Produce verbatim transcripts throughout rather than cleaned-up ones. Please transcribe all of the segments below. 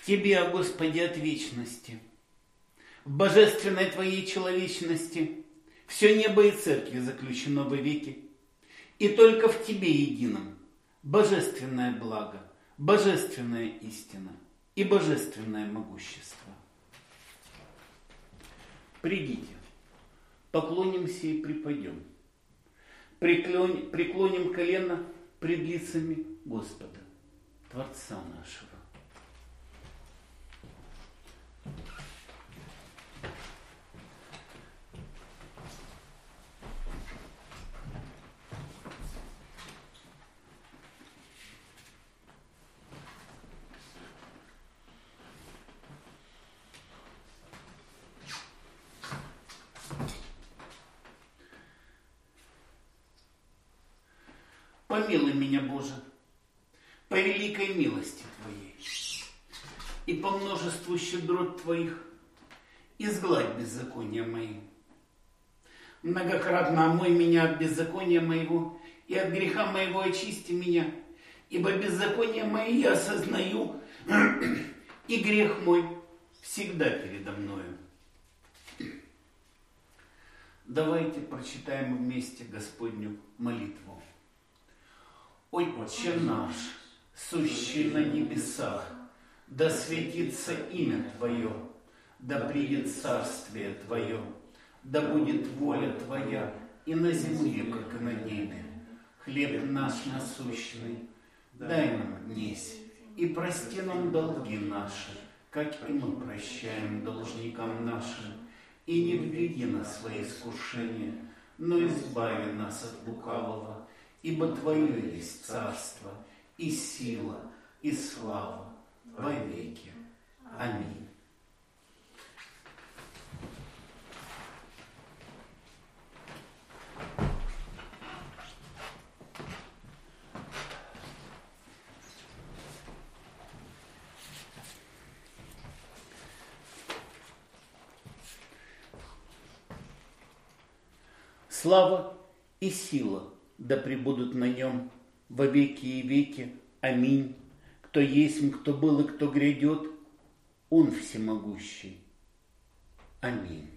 Тебе, о Господи, от вечности, в божественной Твоей человечности все небо и церкви заключено во веки, и только в Тебе едином божественное благо, божественная истина и божественное могущество. Придите, поклонимся и припадем, преклоним, преклоним колено пред лицами Господа, Творца нашего. Помилуй меня, Боже, по великой милости Твоей и по множеству щедрот Твоих изгладь беззакония мои. Многократно омой меня от беззакония моего и от греха моего очисти меня, ибо беззаконие мои я осознаю, и грех мой всегда передо мною. Давайте прочитаем вместе Господню молитву. Отче наш, сущий на небесах, да светится имя Твое, да придет царствие Твое, да будет воля Твоя и на земле, как и на небе. Хлеб наш насущный дай нам днесь, и прости нам долги наши, как и мы прощаем должникам нашим, и не введи нас в свои искушения, но избави нас от лукавого. Ибо Твое есть царство, и сила, и слава во веки. Аминь. Слава и сила да пребудут на нем во веки и веки. Аминь. Кто есть, кто был и кто грядет, Он всемогущий. Аминь.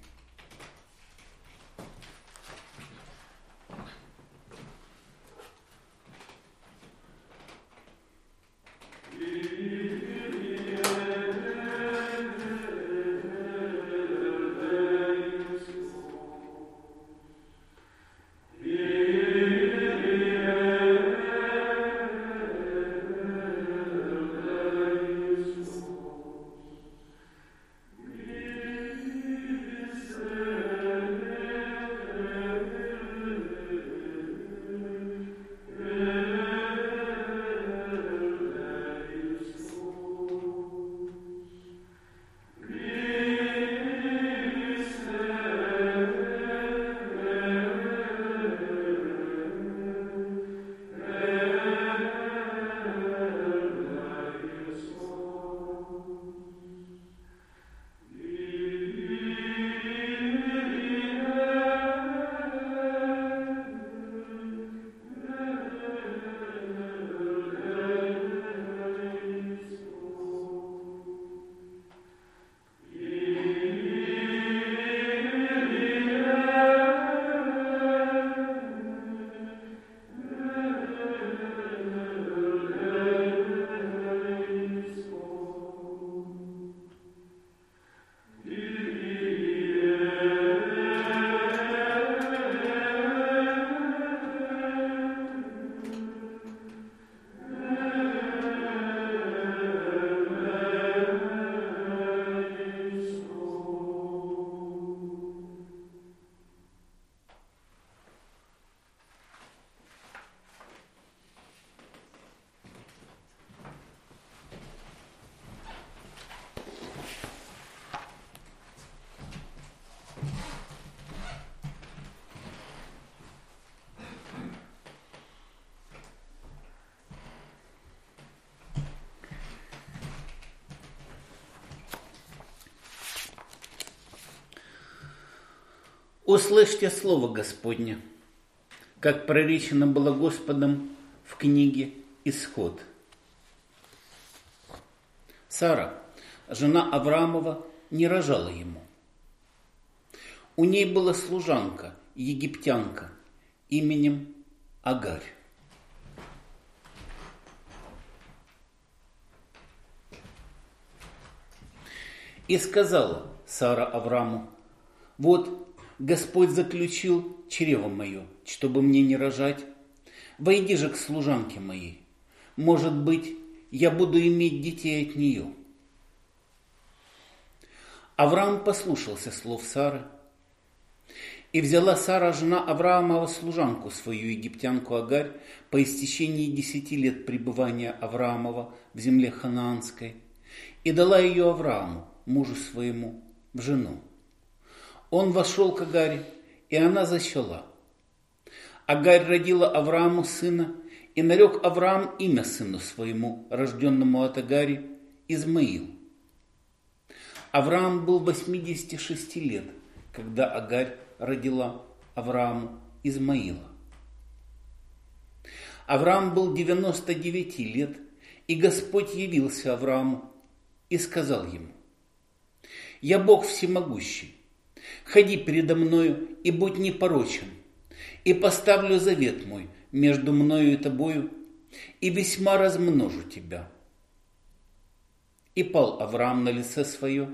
Услышьте слово Господне, как проречено было Господом в книге «Исход». Сара, жена Авраамова, не рожала ему. У ней была служанка, египтянка, именем Агарь. И сказала Сара Аврааму: вот Господь заключил чрево мое, чтобы мне не рожать. Войди же к служанке моей. Может быть, я буду иметь детей от нее. Авраам послушался слов Сары. И взяла Сара, жена Авраамова, служанку свою, египтянку Агарь, по истечении десяти лет пребывания Авраамова в земле ханаанской, и дала ее Аврааму, мужу своему, в жену. Он вошел к Агаре, и она зачала. Агарь родила Аврааму сына, и нарек Авраам имя сыну своему, рожденному от Агари, Измаил. Авраам был восьмидесяти шести лет, когда Агарь родила Аврааму Измаила. Авраам был девяносто девяти лет, и Господь явился Аврааму и сказал ему: «Я Бог всемогущий, ходи передо мною и будь непорочен, и поставлю завет мой между мною и тобою, и весьма размножу тебя». И пал Авраам на лице свое.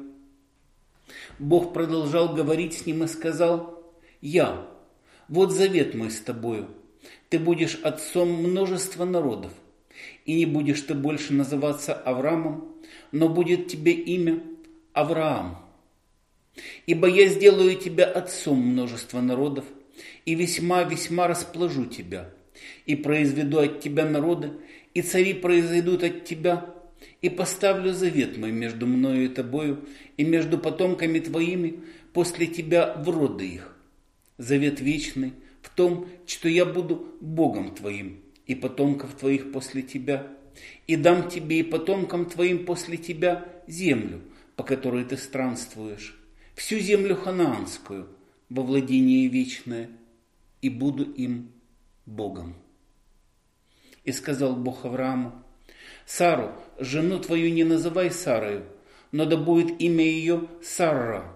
Бог продолжал говорить с ним и сказал: «Я, вот завет мой с тобою, ты будешь отцом множества народов, и не будешь ты больше называться Авраамом, но будет тебе имя Авраам. Ибо я сделаю тебя отцом множества народов, и весьма-весьма распложу тебя, и произведу от тебя народы, и цари произойдут от тебя, и поставлю завет мой между мною и тобою, и между потомками твоими после тебя в роды их. Завет вечный в том, что я буду Богом твоим, и потомков твоих после тебя, и дам тебе и потомкам твоим после тебя землю, по которой ты странствуешь, всю землю ханаанскую, во владение вечное, и буду им Богом». И сказал Бог Аврааму: «Сару, жену твою, не называй Сарою, но да будет имя ее Сарра.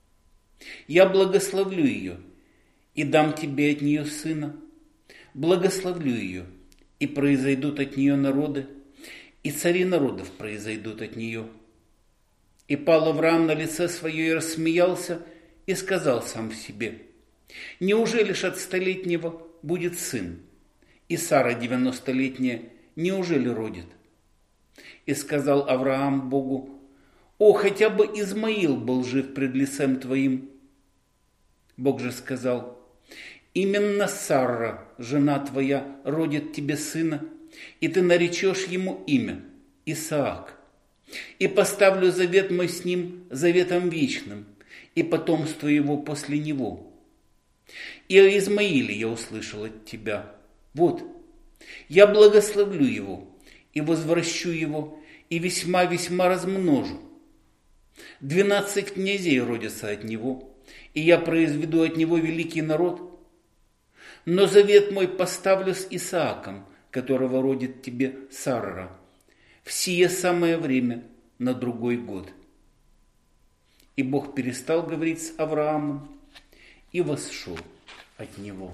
Я благословлю ее, и дам тебе от нее сына. Благословлю ее, и произойдут от нее народы, и цари народов произойдут от нее». И пал Авраам на лице свое и рассмеялся, и сказал сам в себе: «Неужели ж от столетнего будет сын? И Сара девяностолетняя неужели родит?» И сказал Авраам Богу: «О, хотя бы Измаил был жив пред лицем твоим». Бог же сказал: «Именно Сарра, жена твоя, родит тебе сына, и ты наречешь ему имя Исаак. И поставлю завет мой с ним заветом вечным, и потомство его после него. И о Измаиле я услышал от тебя. Вот, я благословлю его, и возвращу его, и весьма-весьма размножу. Двенадцать князей родятся от него, и я произведу от него великий народ. Но завет мой поставлю с Исааком, которого родит тебе Сарра, в сие самое время на другой год». И Бог перестал говорить с Авраамом и восшел от него.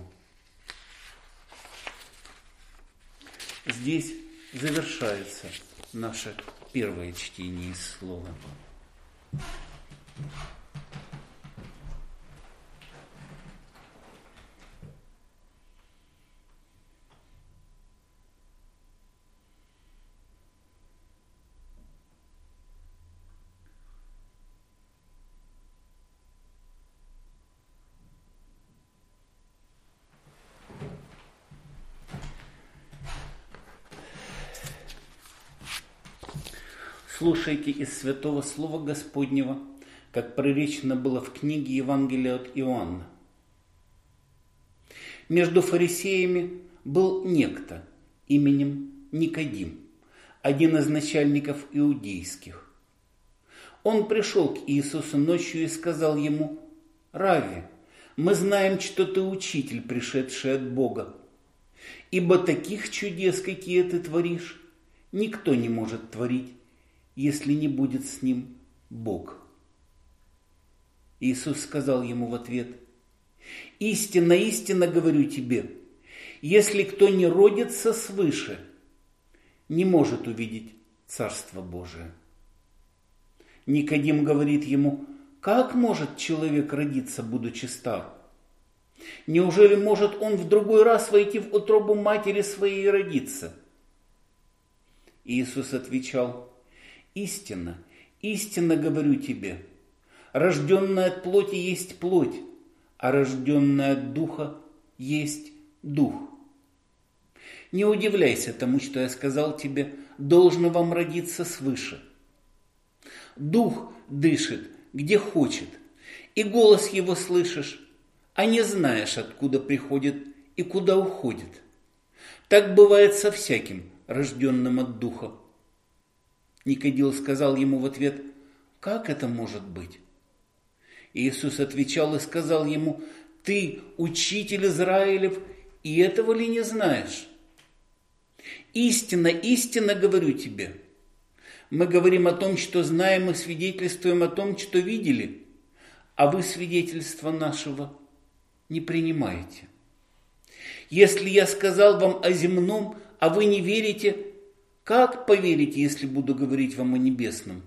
Здесь завершается наше первое чтение из слова. Слушайте из Святого Слова Господнего, как проречено было в книге Евангелия от Иоанна. Между фарисеями был некто именем Никодим, один из начальников иудейских. Он пришел к Иисусу ночью и сказал ему: «Равви, мы знаем, что ты учитель, пришедший от Бога, ибо таких чудес, какие ты творишь, никто не может творить, если не будет с ним Бог? Иисус сказал ему в ответ: истинно, истинно говорю тебе, если кто не родится свыше, не может увидеть Царство Божие. Никодим говорит ему: как может человек родиться, будучи стар? Неужели может он в другой раз войти в утробу матери своей и родиться? Иисус отвечал: истинно, истинно говорю тебе, рожденное от плоти есть плоть, а рожденное от духа есть дух. Не удивляйся тому, что я сказал тебе, должно вам родиться свыше. Дух дышит, где хочет, и голос его слышишь, а не знаешь, откуда приходит и куда уходит. Так бывает со всяким, рожденным от духа. Никодим сказал ему в ответ: как это может быть? Иисус отвечал и сказал ему: ты, учитель Израилев, и этого ли не знаешь? Истинно, истинно говорю тебе, мы говорим о том, что знаем, и свидетельствуем о том, что видели, а вы свидетельства нашего не принимаете. Если я сказал вам о земном, а вы не верите, как поверите, если буду говорить вам о небесном?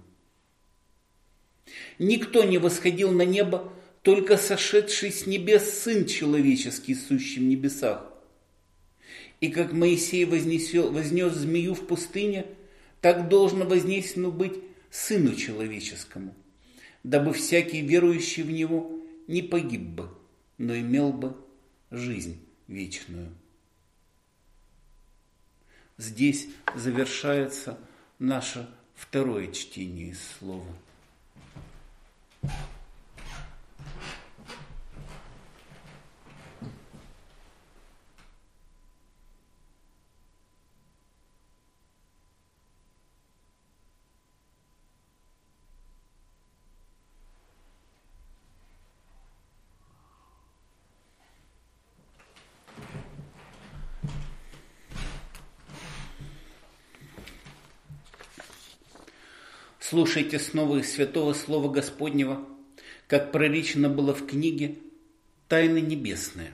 Никто не восходил на небо, только сошедший с небес Сын Человеческий, сущий в небесах. И как Моисей вознесел, вознес змею в пустыне, так должно вознесено быть Сыну Человеческому, дабы всякий верующий в Него не погиб бы, но имел бы жизнь вечную. Здесь завершается наше второе чтение из Слова. Слушайте снова из святого Слова Господнего, как проречено было в книге «Тайны небесные».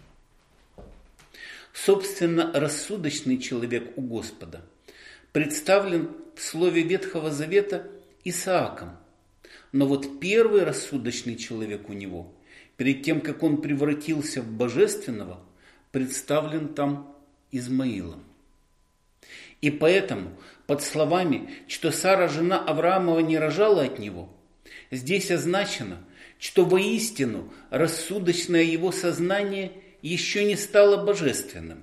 Собственно, рассудочный человек у Господа представлен в слове Ветхого Завета Исааком. Но вот первый рассудочный человек у него, перед тем, как он превратился в божественного, представлен там Измаилом. И поэтому под словами, что Сара, жена Авраамова, не рожала от него, здесь означено, что воистину рассудочное его сознание еще не стало божественным.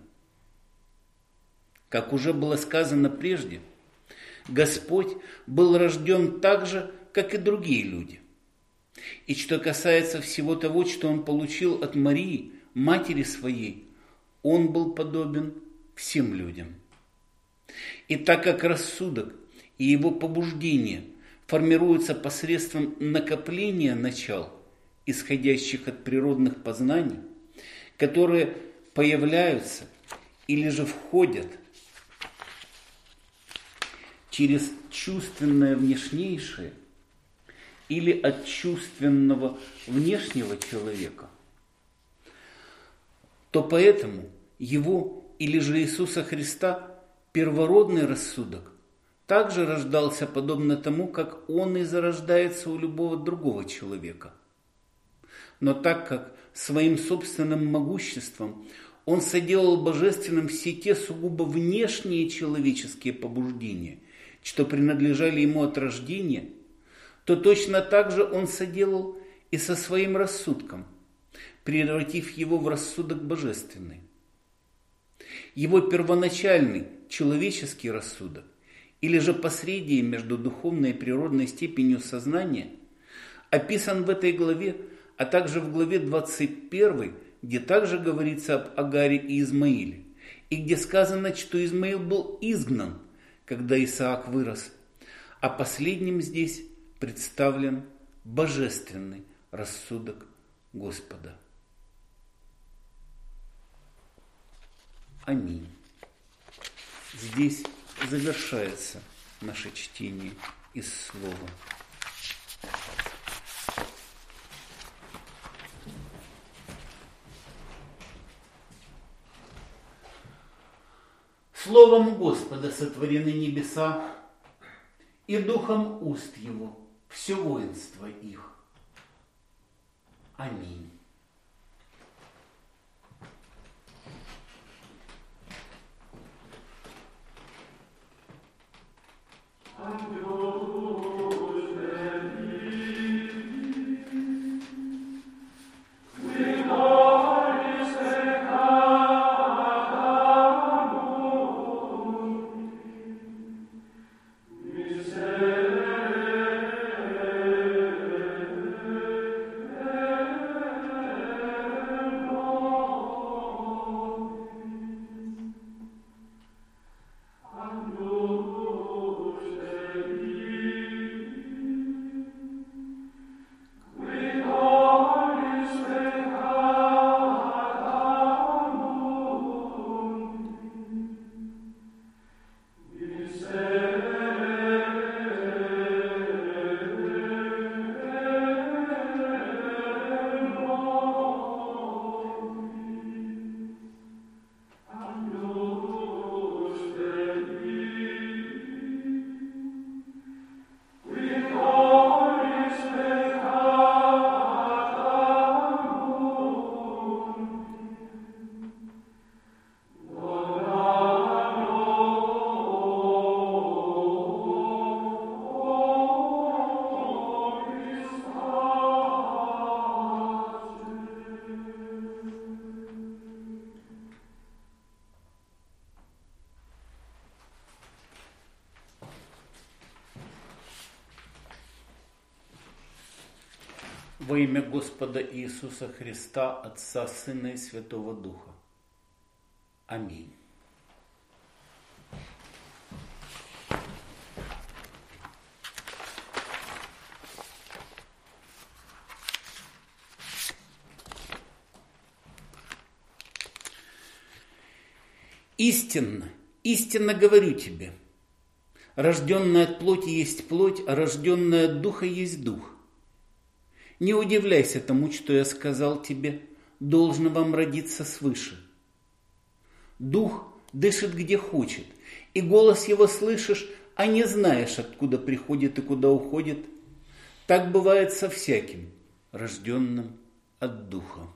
Как уже было сказано прежде, Господь был рожден так же, как и другие люди. И что касается всего того, что он получил от Марии, матери своей, он был подобен всем людям. И так как рассудок и его побуждение формируются посредством накопления начал, исходящих от природных познаний, которые появляются или же входят через чувственное внешнейшее или от чувственного внешнего человека, то поэтому его или же Иисуса Христа первородный рассудок также рождался подобно тому, как он и зарождается у любого другого человека. Но так как своим собственным могуществом он соделал божественным все те сугубо внешние человеческие побуждения, что принадлежали ему от рождения, то точно так же он соделал и со своим рассудком, превратив его в рассудок божественный. Его первоначальный человеческий рассудок, или же посредие между духовной и природной степенью сознания, описан в этой главе, а также в главе двадцать первой, где также говорится об Агаре и Измаиле, и где сказано, что Измаил был изгнан, когда Исаак вырос, а последним здесь представлен божественный рассудок Господа. Аминь. Здесь завершается наше чтение из Слова. Словом Господа сотворены небеса, и духом уст Его все воинство их. Аминь. Во имя Господа Иисуса Христа, Отца, Сына и Святого Духа. Аминь. Истинно, истинно говорю тебе, рожденная от плоти есть плоть, а рожденная от духа есть дух. Не удивляйся тому, что я сказал тебе, должно вам родиться свыше. Дух дышит где хочет, и голос его слышишь, а не знаешь, откуда приходит и куда уходит. Так бывает со всяким, рожденным от Духа.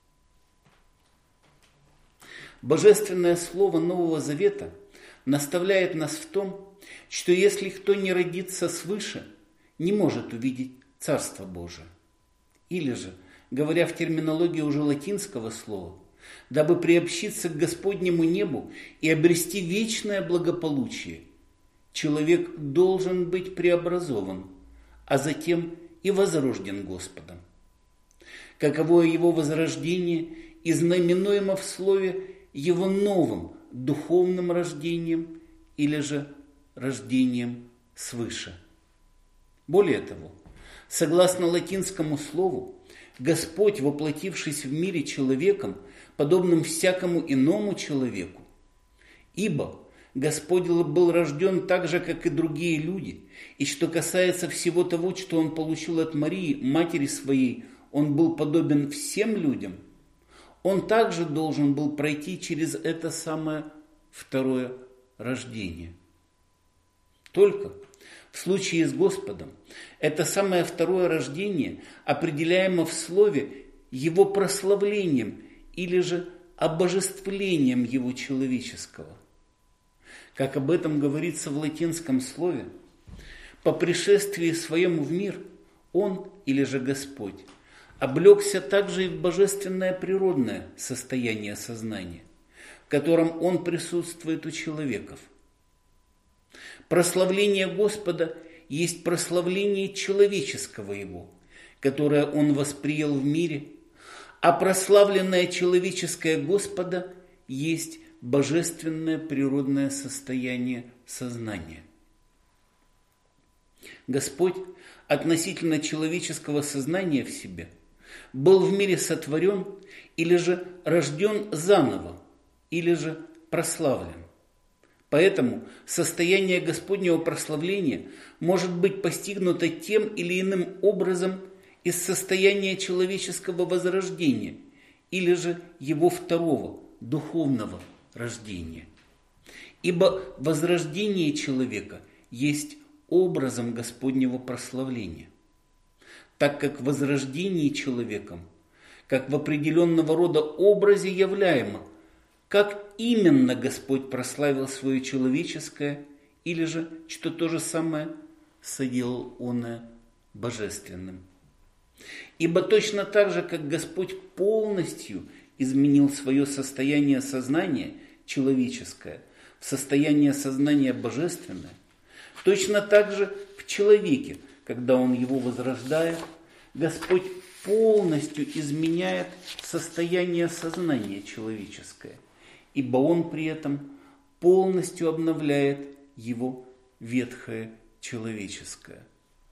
Божественное Слово Нового Завета наставляет нас в том, что если кто не родится свыше, не может увидеть Царство Божие. Или же, говоря в терминологии уже латинского слова, дабы приобщиться к Господнему небу и обрести вечное благополучие, человек должен быть преобразован, а затем и возрожден Господом. Каково его возрождение и знаменуемо в слове его новым духовным рождением или же рождением свыше. Более того, согласно латинскому слову, Господь, воплотившись в мире человеком, подобным всякому иному человеку, ибо Господь был рожден так же, как и другие люди, и что касается всего того, что Он получил от Марии, матери своей, Он был подобен всем людям, Он также должен был пройти через это самое второе рождение. Только в случае с Господом это самое второе рождение определяемо в слове Его прославлением или же обожествлением Его человеческого. Как об этом говорится в латинском слове, по пришествии Своему в мир Он, или же Господь, облегся также и в божественное природное состояние сознания, в котором Он присутствует у человеков. Прославление Господа есть прославление человеческого Его, которое Он воспринял в мире, а прославленное человеческое Господа есть божественное природное состояние сознания. Господь относительно человеческого сознания в себе был в мире сотворен или же рожден заново, или же прославлен. Поэтому состояние Господнего прославления может быть постигнуто тем или иным образом из состояния человеческого возрождения или же его второго, духовного рождения. Ибо возрождение человека есть образом Господнего прославления, так как возрождение человеком, как в определенного рода образе являемо, как именно Господь прославил свое человеческое, или же, что то же самое, соделал оное божественным. Ибо точно так же, как Господь полностью изменил свое состояние сознания человеческое в состояние сознания божественное, точно так же в человеке, когда он его возрождает, Господь полностью изменяет состояние сознания человеческое, ибо он при этом полностью обновляет его ветхое человеческое.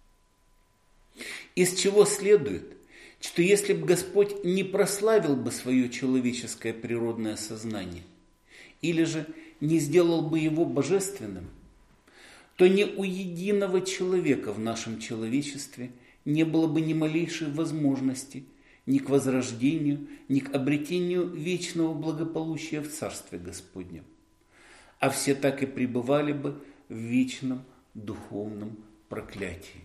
Из чего следует, что если бы Господь не прославил бы свое человеческое природное сознание, или же не сделал бы его божественным, то ни у единого человека в нашем человечестве не было бы ни малейшей возможности ни к возрождению, ни к обретению вечного благополучия в Царстве Господнем, а все так и пребывали бы в вечном духовном проклятии.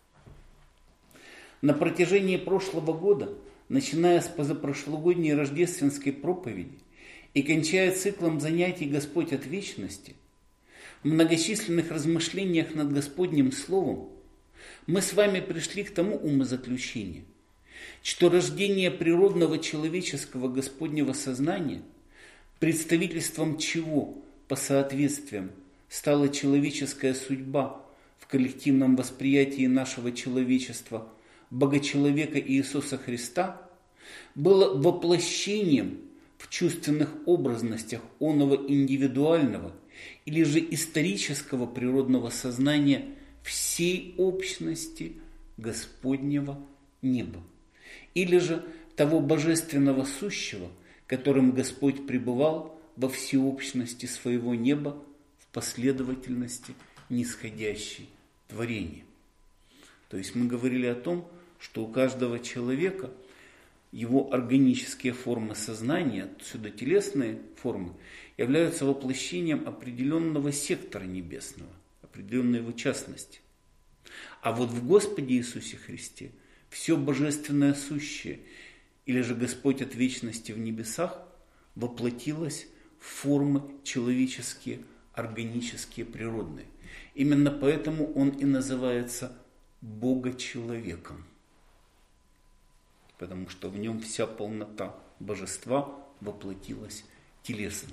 На протяжении прошлого года, начиная с позапрошлогодней рождественской проповеди и кончая циклом занятий «Господь от вечности», в многочисленных размышлениях над Господним Словом мы с вами пришли к тому умозаключению, что рождение природного человеческого Господнего сознания, представительством чего по соответствиям стала человеческая судьба в коллективном восприятии нашего человечества Богочеловека Иисуса Христа, было воплощением в чувственных образностях оного индивидуального или же исторического природного сознания всей общности Господнего неба, или же того божественного сущего, которым Господь пребывал во всеобщности своего неба в последовательности нисходящей творения. То есть мы говорили о том, что у каждого человека его органические формы сознания, отсюда телесные формы, являются воплощением определенного сектора небесного, определенной его частности. А вот в Господе Иисусе Христе все божественное сущее, или же Господь от вечности в небесах, воплотилось в формы человеческие, органические, природные. Именно поэтому он и называется Богочеловеком, потому что в нем вся полнота божества воплотилась телесно.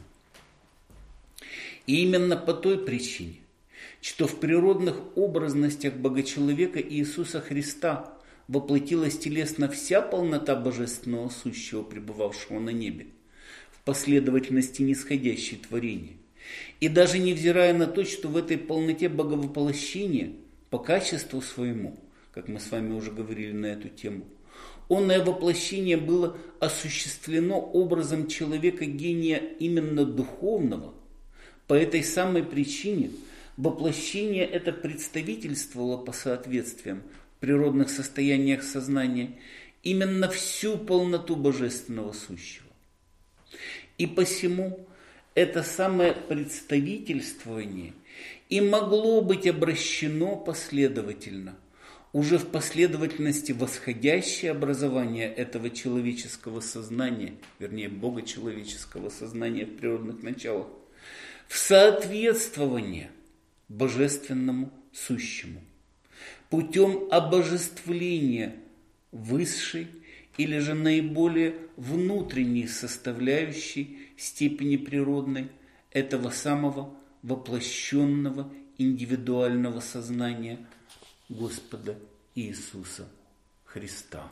И именно по той причине, что в природных образностях Богочеловека Иисуса Христа воплотилась телесно вся полнота божественного сущего, пребывавшего на небе, в последовательности нисходящей творения. И даже невзирая на то, что в этой полноте боговоплощения по качеству своему, как мы с вами уже говорили на эту тему, онное воплощение было осуществлено образом человека-гения именно духовного, по этой самой причине воплощение это представительствовало по соответствиям в природных состояниях сознания именно всю полноту божественного сущего. И посему это самое представительствование и могло быть обращено последовательно, уже в последовательности восходящее образование этого человеческого сознания, вернее, богочеловеческого сознания в природных началах, в соответствование божественному сущему, путем обожествления высшей или же наиболее внутренней составляющей степени природной этого самого воплощенного индивидуального сознания Господа Иисуса Христа.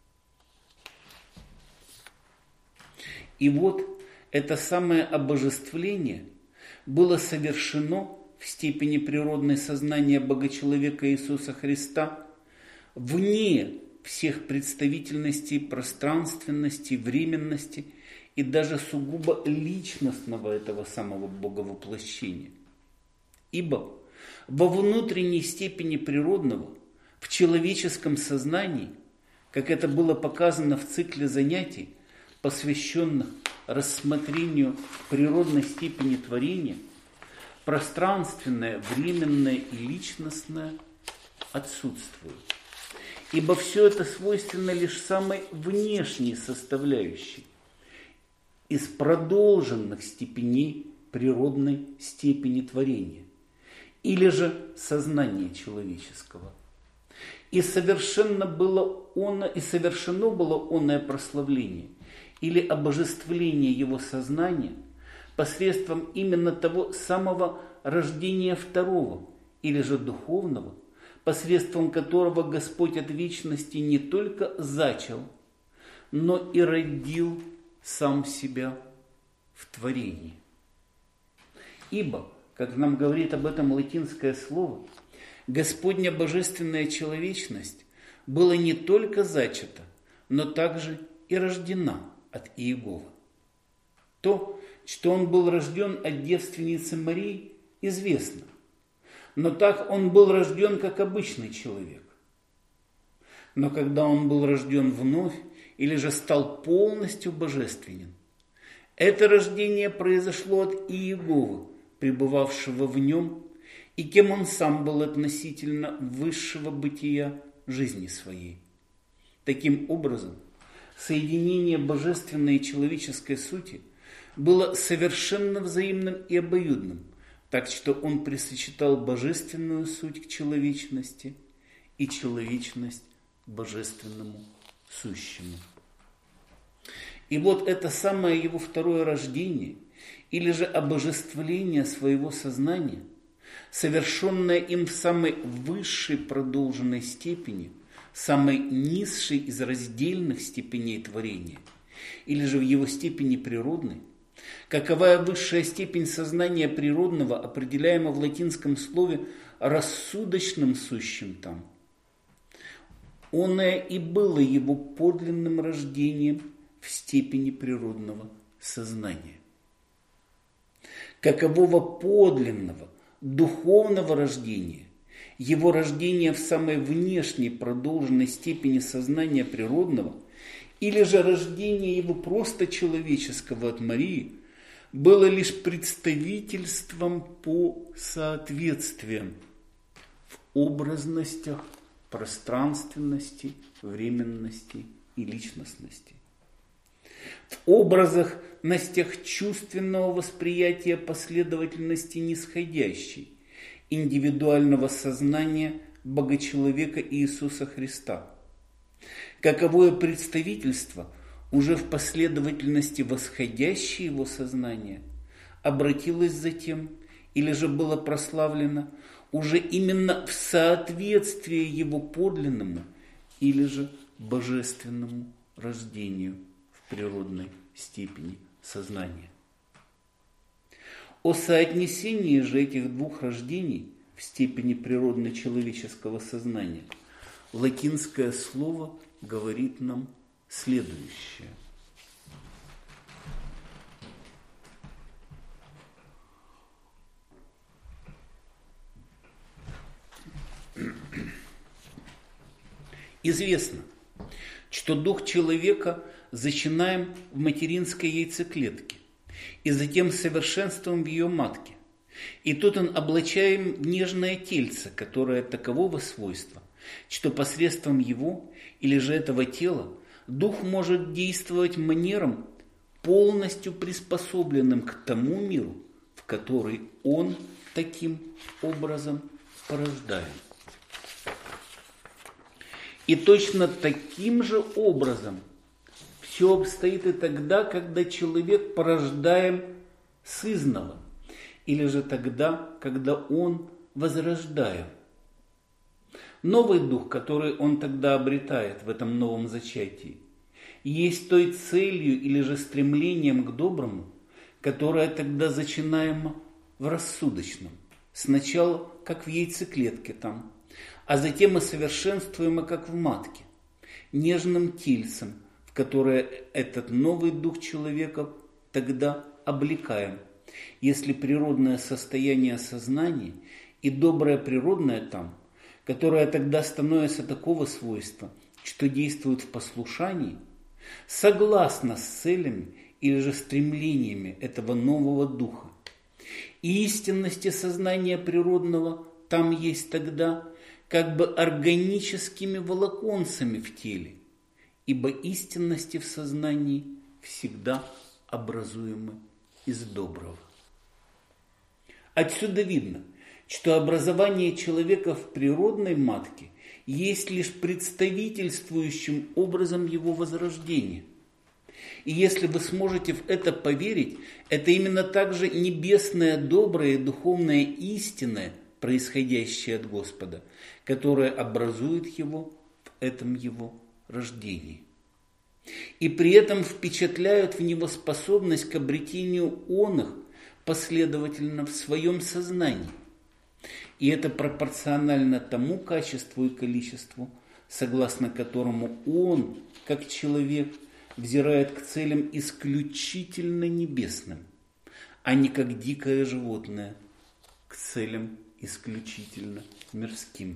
И вот это самое обожествление было совершено в степени природной сознания Богочеловека Иисуса Христа вне всех представительностей, пространственности, временности и даже сугубо личностного этого самого боговоплощения. Ибо во внутренней степени природного, в человеческом сознании, как это было показано в цикле занятий, посвященных рассмотрению природной степени творения, пространственное, временное и личностное отсутствует. Ибо все это свойственно лишь самой внешней составляющей из продолженных степеней природной степени творения, или же сознания человеческого. И совершенно было оно, и совершено было оное прославление или обожествление его сознания посредством именно того самого рождения второго, или же духовного, посредством которого Господь от вечности не только зачал, но и родил сам себя в творении. Ибо, как нам говорит об этом латинское слово, Господня божественная человечность была не только зачата, но также и рождена от Иегова. То, что он был рожден от девственницы Марии, известно. Но так он был рожден как обычный человек. Но когда он был рожден вновь, или же стал полностью божественен, это рождение произошло от Иеговы, пребывавшего в нем, и кем он сам был относительно высшего бытия жизни своей. Таким образом, соединение божественной и человеческой сути было совершенно взаимным и обоюдным, так что он присочетал божественную суть к человечности и человечность к божественному сущему. И вот это самое его второе рождение, или же обожествление своего сознания, совершенное им в самой высшей продолженной степени, самой низшей из раздельных степеней творения, или же в его степени природной, каковая высшая степень сознания природного определяема в латинском слове рассудочным сущим там. Оное и было его подлинным рождением в степени природного сознания. Какового подлинного, духовного рождения, его рождение в самой внешней продолженной степени сознания природного, или же рождение его просто человеческого от Марии, было лишь представительством по соответствиям в образностях, пространственности, временности и личностности. В образах настях чувственного восприятия последовательности нисходящей, индивидуального сознания Богочеловека Иисуса Христа. Каковое представительство уже в последовательности восходящее его сознание обратилось затем, или же было прославлено уже именно в соответствии его подлинному, или же божественному рождению в природной степени сознания. О соотнесении же этих двух рождений в степени природно-человеческого сознания латинское слово говорит нам следующее. Известно, что дух человека зачинаем в материнской яйцеклетке и затем совершенством в ее матке. И тут он облачаем в нежное тельце, которое такового свойства, что посредством его или же этого тела дух может действовать манером, полностью приспособленным к тому миру, в который он таким образом порождаем. И точно таким же образом все обстоит и тогда, когда человек порождаем сызнова, или же тогда, когда он возрождаем. Новый дух, который он тогда обретает в этом новом зачатии, есть той целью или же стремлением к доброму, которое тогда зачинаемо в рассудочном. Сначала, как в яйцеклетке там, а затем и совершенствуемо, как в матке, нежным тельцем, в в которое этот новый дух человека тогда облекаем, если природное состояние сознания и доброе природное там, которое тогда становится такого свойства, что действует в послушании, согласно с целями или же стремлениями этого нового духа. И истинности сознания природного там есть тогда как бы органическими волоконцами в теле, ибо истинности в сознании всегда образуемы из доброго. Отсюда видно, что образование человека в природной матке есть лишь представительствующим образом его возрождения. И если вы сможете в это поверить, это именно также небесное, доброе, духовное, истинное, происходящее от Господа, которое образует его в этом его рождении. И при этом впечатляют в него способность к обретению оных последовательно в своем сознании. И это пропорционально тому качеству и количеству, согласно которому он, как человек, взирает к целям исключительно небесным, а не как дикое животное к целям исключительно мирским.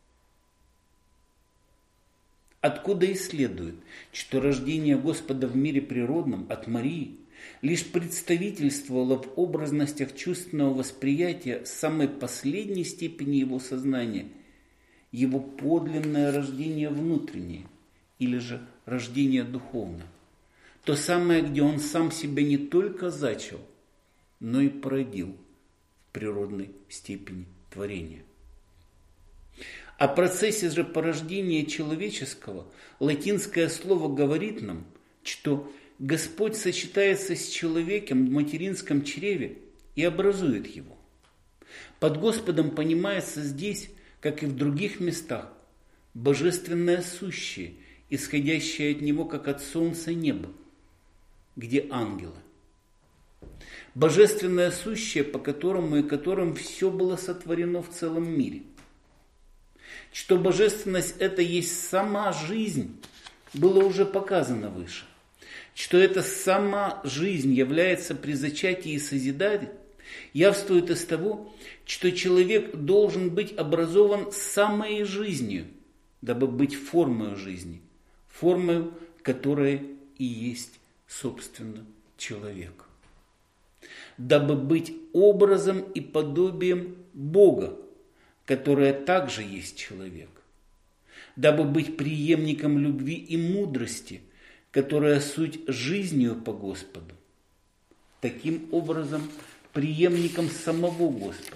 Откуда и следует, что рождение Господа в мире природном от Марии лишь представительствовало в образностях чувственного восприятия самой последней степени его сознания, его подлинное рождение внутреннее, или же рождение духовное, то самое, где он сам себя не только зачал, но и породил в природной степени творения. О процессе же порождения человеческого латинское слово говорит нам, что Господь сочетается с человеком в материнском чреве и образует его. Под Господом понимается здесь, как и в других местах, божественное сущее, исходящее от Него, как от солнца небо, где ангелы. Божественное сущее, по которому и которым все было сотворено в целом мире. Что божественность – это есть сама жизнь, было уже показано выше. Что эта сама жизнь является при зачатии и созидании, явствует из того, что человек должен быть образован самой жизнью, дабы быть формой жизни, формой, которая и есть, собственно, человек. Дабы быть образом и подобием Бога, которое также есть человек. Дабы быть преемником любви и мудрости, которая суть жизнью по Господу. Таким образом, преемником самого Господа.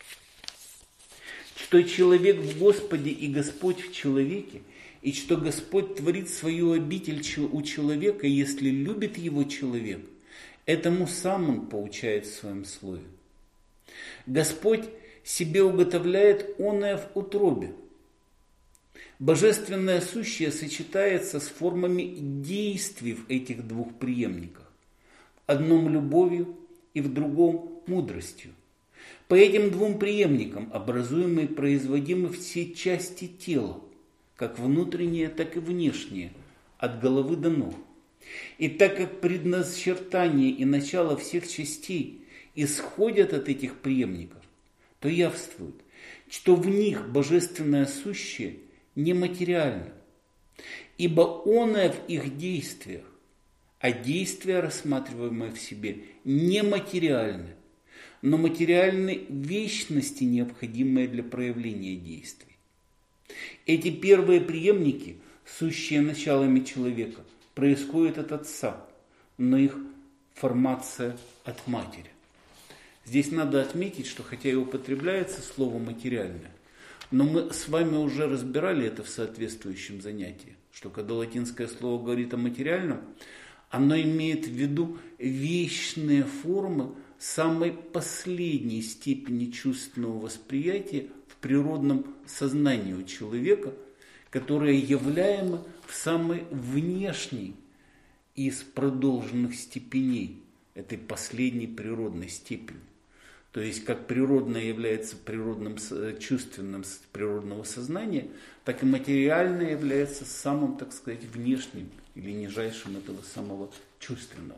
Что человек в Господе и Господь в человеке, и что Господь творит свою обитель у человека, если любит его человек, этому сам он поучает в своем слове. Господь себе уготовляет оное в утробе. Божественное сущее сочетается с формами действий в этих двух преемниках. В одном любовью и в другом мудростью. По этим двум преемникам образуемы и производимы все части тела, как внутренние, так и внешние, от головы до ног. И так как предначертание и начало всех частей исходят от этих преемников, то явствует, что в них божественное сущее нематериально, ибо оное в их действиях, а действия, рассматриваемые в себе, нематериальны, но материальны вечности, необходимые для проявления действий. Эти первые преемники, сущие началами человека, происходят от Отца, но их формация от Матери. Здесь надо отметить, что хотя и употребляется слово «материальное», но мы с вами уже разбирали это в соответствующем занятии, что когда латинское слово говорит о материальном, оно имеет в виду вечные формы самой последней степени чувственного восприятия в природном сознании у человека, которые являемы в самой внешней из продолженных степеней этой последней природной степени. То есть, как природное является природным, чувственным природного сознания, так и материальное является самым, так сказать, внешним или нижайшим этого самого чувственного.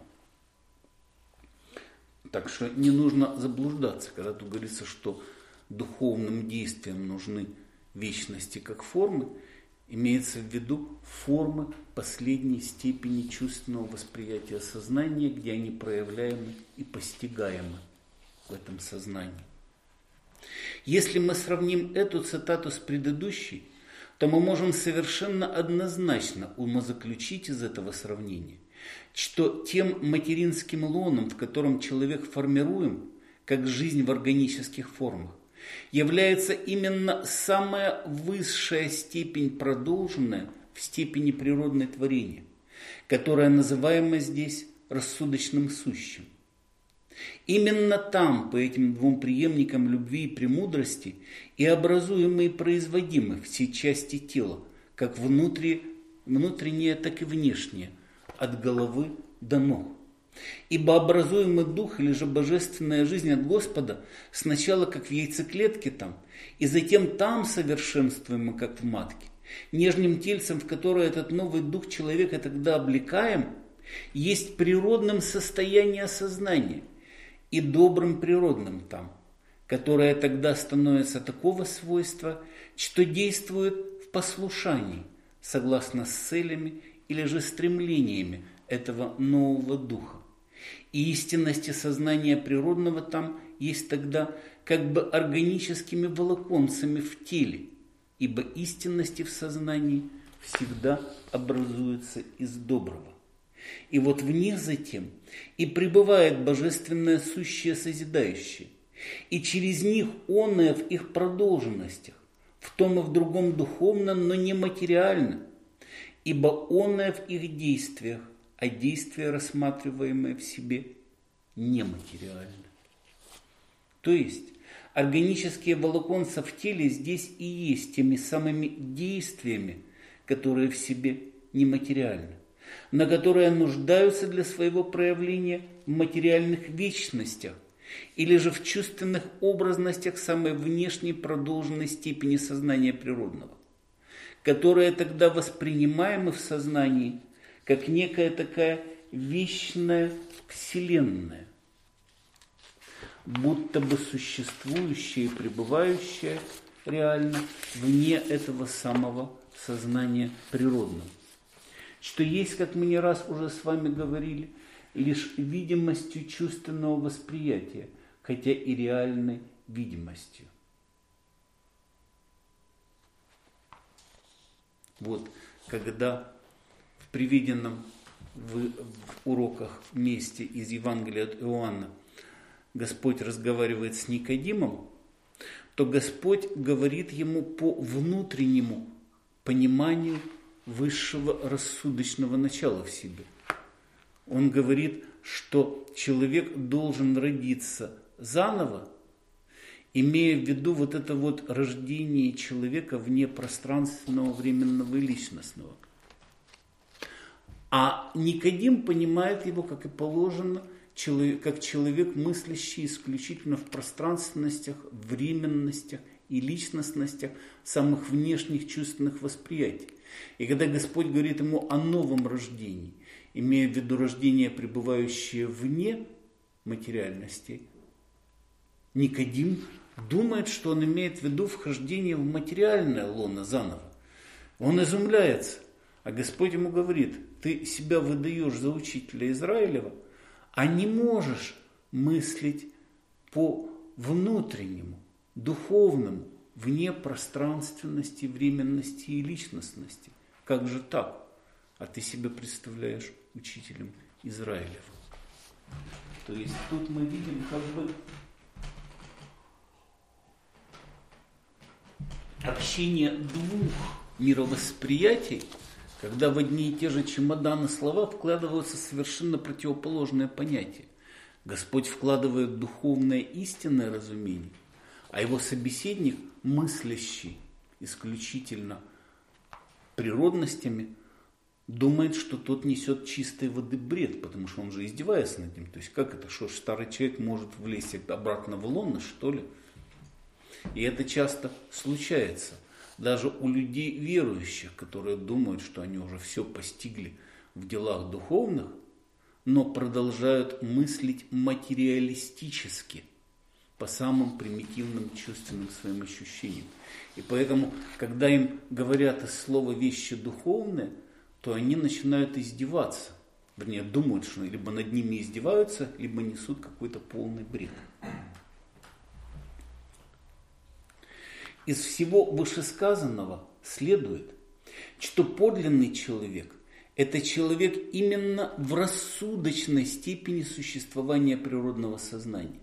Так что не нужно заблуждаться, когда тут говорится, что духовным действиям нужны вечности как формы, имеется в виду формы последней степени чувственного восприятия сознания, где они проявляемы и постигаемы в этом сознании. Если мы сравним эту цитату с предыдущей, то мы можем совершенно однозначно умозаключить из этого сравнения, что тем материнским лоном, в котором человек формируем, как жизнь в органических формах, является именно самая высшая степень, продолженная в степени природной творения, которая называема здесь рассудочным сущим. Именно там, по этим двум преемникам любви и премудрости, и образуемы и производимы все части тела, как внутри, внутреннее, так и внешнее, от головы до ног. Ибо образуемый дух или же божественная жизнь от Господа сначала как в яйцеклетке там, и затем там совершенствуемый, как в матке. Нежным тельцем, в которое этот новый дух человека тогда облекаем, есть природным состояние сознания и добрым природным там, которое тогда становится такого свойства, что действует в послушании, согласно с целями или же стремлениями этого нового духа. И истинности сознания природного там есть тогда как бы органическими волоконцами в теле, ибо истинности в сознании всегда образуются из доброго. И вот в них затем и пребывает божественное сущее созидающее, и через них оное в их продолженностях, в том и в другом духовном, но не материально, ибо оное в их действиях, а действия, рассматриваемые в себе, нематериальны. То есть органические волоконца в теле здесь и есть теми самыми действиями, которые в себе нематериальны, на которые нуждаются для своего проявления в материальных вечностях или же в чувственных образностях самой внешней продолженной степени сознания природного, которые тогда воспринимаемы в сознании как некая такая вечная вселенная, будто бы существующая и пребывающая реально вне этого самого сознания природного, что есть, как мы не раз уже с вами говорили, лишь видимостью чувственного восприятия, хотя и реальной видимостью. Вот, когда в приведенном в, в уроках месте из Евангелия от Иоанна Господь разговаривает с Никодимом, то Господь говорит ему по внутреннему пониманию высшего рассудочного начала в себе. Он говорит, что человек должен родиться заново, имея в виду вот это вот рождение человека вне пространственного, временного и личностного. А Никодим понимает его, как и положено, как человек, мыслящий исключительно в пространственностях, временностях и личностностях самых внешних чувственных восприятий. И когда Господь говорит ему о новом рождении, имея в виду рождение, пребывающее вне материальности, Никодим думает, что он имеет в виду вхождение в материальное лоно заново. Он изумляется, а Господь ему говорит: ты себя выдаешь за учителя Израилева, а не можешь мыслить по внутреннему, духовному, вне пространственности, временности и личностности. Как же так? А ты себя представляешь учителем Израилева. То есть тут мы видим как бы общение двух мировосприятий, когда в одни и те же чемоданы слова вкладываются совершенно противоположные понятия. Господь вкладывает духовное истинное разумение, а его собеседник, мыслящий исключительно природностями, думает, что тот несет чистой воды бред, потому что он же издевается над ним. То есть как это, что старый человек может влезть обратно в лоно, что ли? И это часто случается. Даже у людей верующих, которые думают, что они уже все постигли в делах духовных, но продолжают мыслить материалистически, по самым примитивным чувственным своим ощущениям. И поэтому, когда им говорят из слова вещи духовные, то они начинают издеваться. Вернее, думают, что либо над ними издеваются, либо несут какой-то полный бред. Из всего вышесказанного следует, что подлинный человек – это человек именно в рассудочной степени существования природного сознания.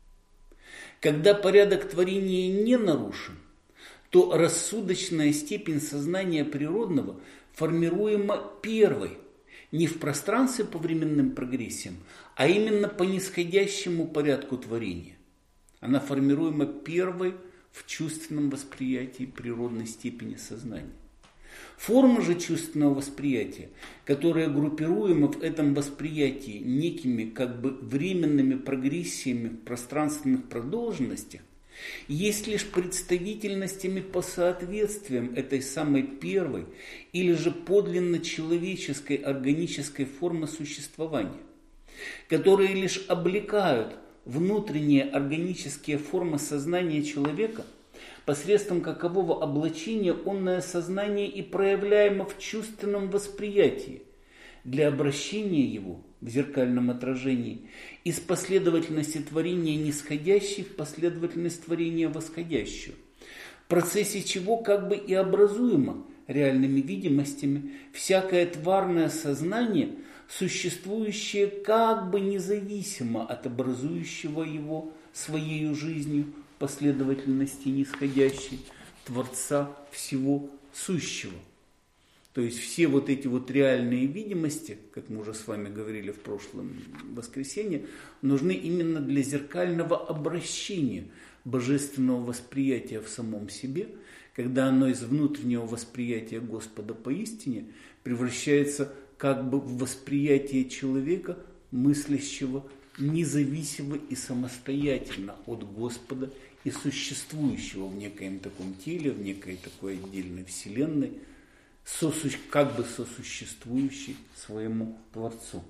Когда порядок творения не нарушен, то рассудочная степень сознания природного формируема первой, не в пространстве по временным прогрессиям, а именно по нисходящему порядку творения. Она формируема первой в чувственном восприятии природной степени сознания. Форма же чувственного восприятия, которая группируема в этом восприятии некими как бы временными прогрессиями в пространственных продолженностях, есть лишь представительностями по соответствиям этой самой первой или же подлинно человеческой органической формы существования, которые лишь облекают внутренние органические формы сознания человека, посредством какового облачения онное сознание и проявляемо в чувственном восприятии, для обращения его в зеркальном отражении из последовательности творения нисходящей в последовательность творения восходящую, в процессе чего как бы и образуемо реальными видимостями всякое тварное сознание, существующее как бы независимо от образующего его своей жизнью последовательности нисходящей Творца всего сущего. То есть все вот эти вот реальные видимости, как мы уже с вами говорили в прошлом воскресенье, нужны именно для зеркального обращения божественного восприятия в самом себе, когда оно из внутреннего восприятия Господа поистине превращается как бы в восприятие человека, мыслящего независимо и самостоятельно от Господа и существующего в некоем таком теле, в некой такой отдельной вселенной, сосу... как бы сосуществующей своему Творцу.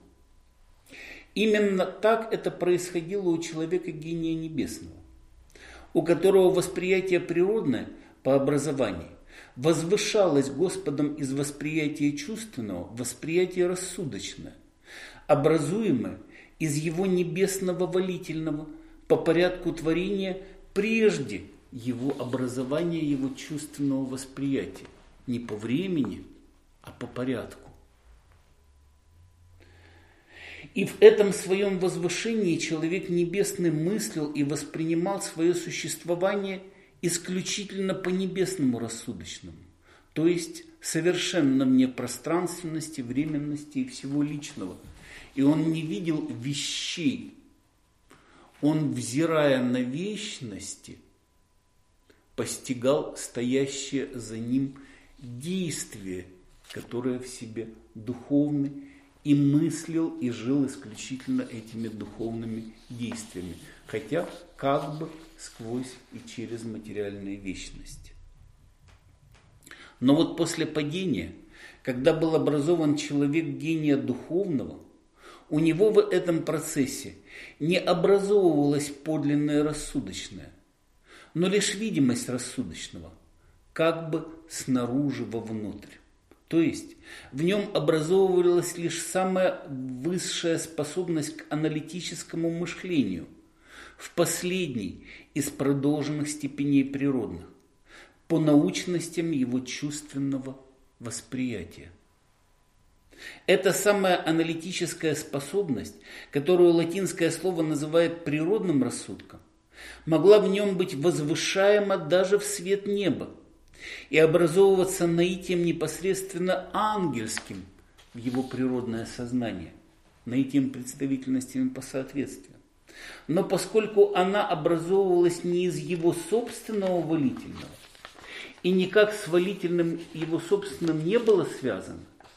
Именно так это происходило у человека гения небесного, у которого восприятие природное по образованию возвышалось Господом из восприятия чувственного в восприятие рассудочное, образуемое из его небесного волительного по порядку творения прежде его образования, его чувственного восприятия. Не по времени, а по порядку. И в этом своем возвышении человек небесный мыслил и воспринимал свое существование исключительно по небесному рассудочному, то есть совершенно вне пространственности, временности и всего личного. И он не видел вещей. Он, взирая на вечности, постигал стоящее за ним действие, которое в себе духовное, и мыслил и жил исключительно этими духовными действиями, хотя как бы сквозь и через материальные вечности. Но вот после падения, когда был образован человек гения духовного, у него в этом процессе не образовывалось подлинное рассудочное, но лишь видимость рассудочного, как бы снаружи вовнутрь. То есть в нем образовывалась лишь самая высшая способность к аналитическому мышлению, в последней из продолженных степеней природных, по научностям его чувственного восприятия. Эта самая аналитическая способность, которую латинское слово называет природным рассудком, могла в нем быть возвышаема даже в свет неба и образовываться наитием непосредственно ангельским в его природное сознание, наитием представительностями по соответствию. Но поскольку она образовывалась не из его собственного волительного и никак с волительным его собственным не было связано,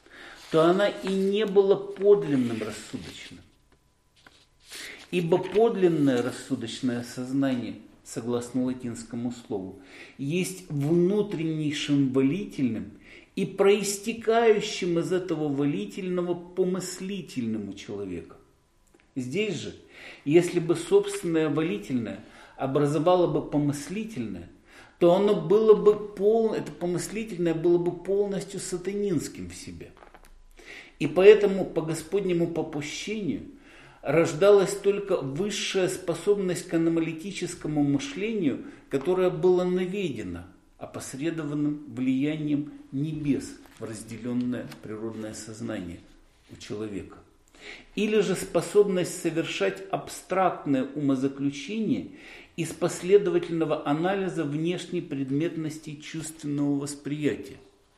то она и не была подлинным рассудочным. Ибо подлинное рассудочное сознание, согласно латинскому слову, есть внутреннейшим волительным и проистекающим из этого волительного помыслительным у человека. Здесь же, если бы собственное волительное образовало бы помыслительное, то оно было бы пол, это помыслительное было бы полностью сатанинским в себе. И поэтому по Господнему попущению рождалась только высшая способность к анамалитическому мышлению, которая была наведена опосредованным влиянием небес в разделенное природное сознание у человека. Или же способность совершать абстрактное умозаключение из последовательного анализа внешней предметности чувственного восприятия.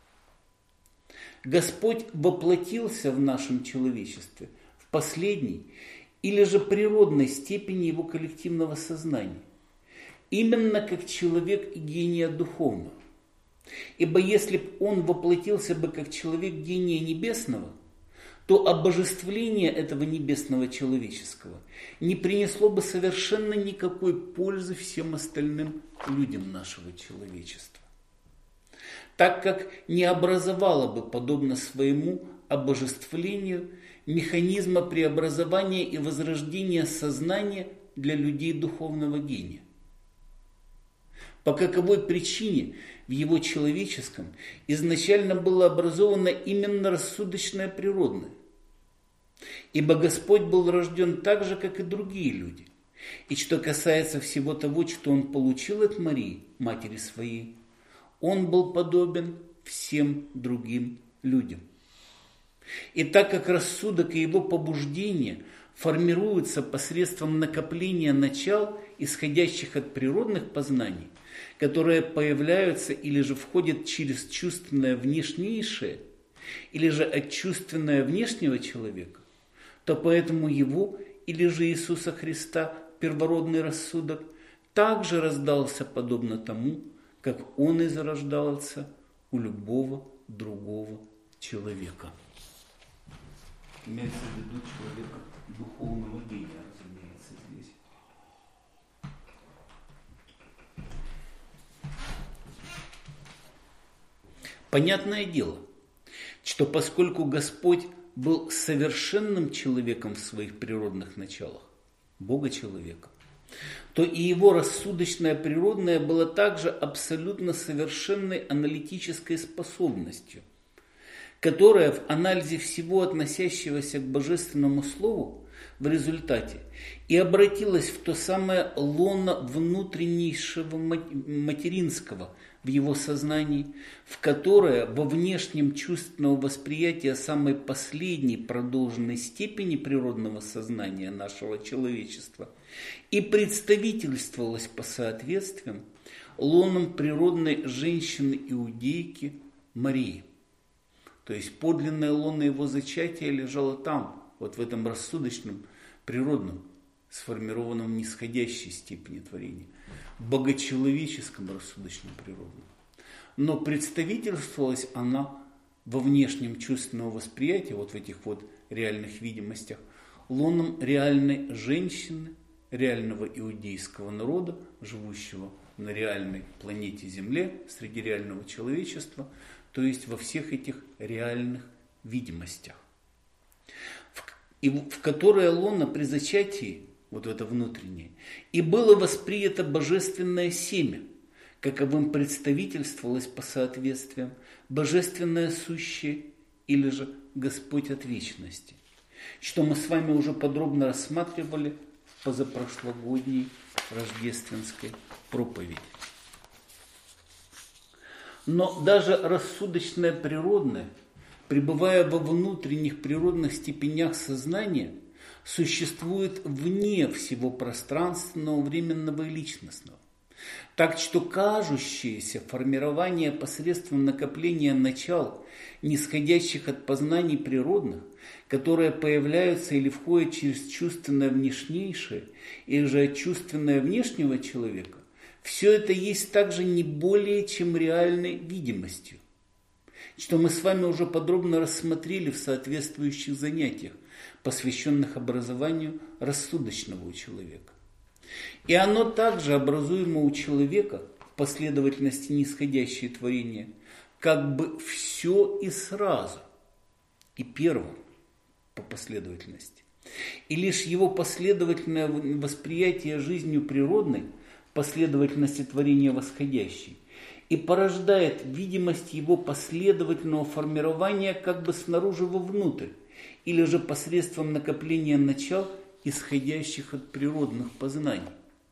Господь воплотился в нашем человечестве в последней или же природной степени его коллективного сознания, именно как человек гения духовного. Ибо если бы он воплотился бы как человек гения небесного, то обожествление этого небесного человеческого не принесло бы совершенно никакой пользы всем остальным людям нашего человечества, так как не образовало бы, подобно своему обожествлению, механизма преобразования и возрождения сознания для людей духовного гения. По каковой причине в его человеческом изначально было образовано именно рассудочное природное. Ибо Господь был рожден так же, как и другие люди. И что касается всего того, что Он получил от Марии, матери своей, Он был подобен всем другим людям. И так как рассудок и его побуждения формируются посредством накопления начал, исходящих от природных познаний, которые появляются или же входят через чувственное внешнейшее, или же от чувственное внешнего человека, то поэтому его, или же Иисуса Христа, первородный рассудок, также раздался подобно тому, как он и зарождался у любого другого человека. Имеется в виду человека духовного гения, разумеется, здесь. Понятное дело, что поскольку Господь был совершенным человеком в своих природных началах, Бога-человеком, то и его рассудочное природное было также абсолютно совершенной аналитической способностью, которая в анализе всего относящегося к Божественному Слову в результате и обратилась в то самое лоно внутреннейшего материнского в его сознании, в которое во внешнем чувственного восприятия самой последней продолженной степени природного сознания нашего человечества и представительствовалось по соответствиям лоном природной женщины-иудейки Марии. То есть подлинное лоно его зачатия лежало там, вот в этом рассудочном, природном, сформированном в нисходящей степени творения, богочеловеческом рассудочном природном. Но представительствовалась она во внешнем чувственном восприятии, вот в этих вот реальных видимостях, лоном реальной женщины, реального иудейского народа, живущего на реальной планете Земле, среди реального человечества, то есть во всех этих реальных видимостях, в, и в которое лоно при зачатии, вот это внутреннее, и было воспринято божественное семя, каковым представительствовалось по соответствиям божественное сущее или же Господь от вечности, что мы с вами уже подробно рассматривали в позапрошлогодней рождественской проповеди. Но даже рассудочное природное, пребывая во внутренних природных степенях сознания, существует вне всего пространственного, временного и личностного. Так что кажущееся формирование посредством накопления начал, нисходящих от познаний природных, которые появляются или входят через чувственное внешнейшее, или же от чувственное внешнего человека, все это есть также не более чем реальной видимостью. что мы с вами уже подробно рассмотрели в соответствующих занятиях, посвященных образованию рассудочного у человека. И оно также образуемо у человека в последовательности нисходящее творение, как бы все и сразу, и первым по последовательности. И лишь его последовательное восприятие жизнью природной, последовательности творения восходящей, и порождает видимость его последовательного формирования как бы снаружи вовнутрь, или же посредством накопления начал, исходящих от природных познаний.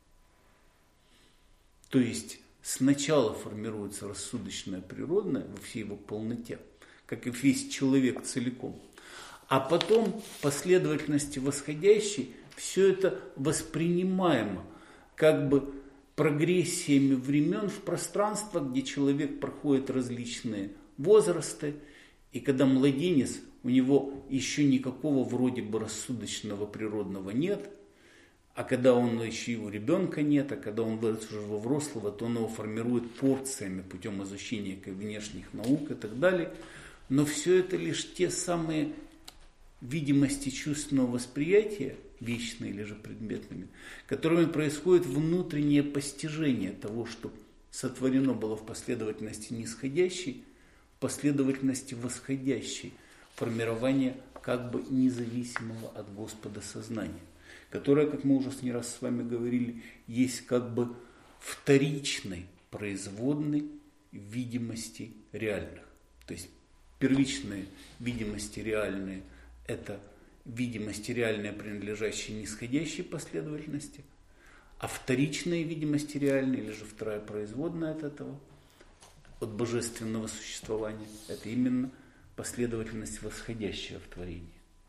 То есть сначала формируется рассудочное природное во всей его полноте, как и весь человек целиком, а потом в последовательности восходящей все это воспринимаемо как бы прогрессиями времен в пространство, где человек проходит различные возрасты, и когда младенец, у него еще никакого вроде бы рассудочного природного нет, а когда он еще и у ребенка нет, а когда он вырос уже во взрослого, то он его формирует порциями путем изучения внешних наук и так далее. Но все это лишь те самые видимости чувственного восприятия, вечные или же предметными, которыми происходит внутреннее постижение того, что сотворено было в последовательности нисходящей, в последовательности восходящей, формирование как бы независимого от Господа сознания, которое, как мы уже не раз с вами говорили, есть как бы вторичной производной видимости реальных. То есть первичные видимости реальные – это видимости реальные, принадлежащие нисходящей последовательности, а вторичные видимости реальные, или же вторая производная от этого, от божественного существования, это именно последовательность восходящая в творении.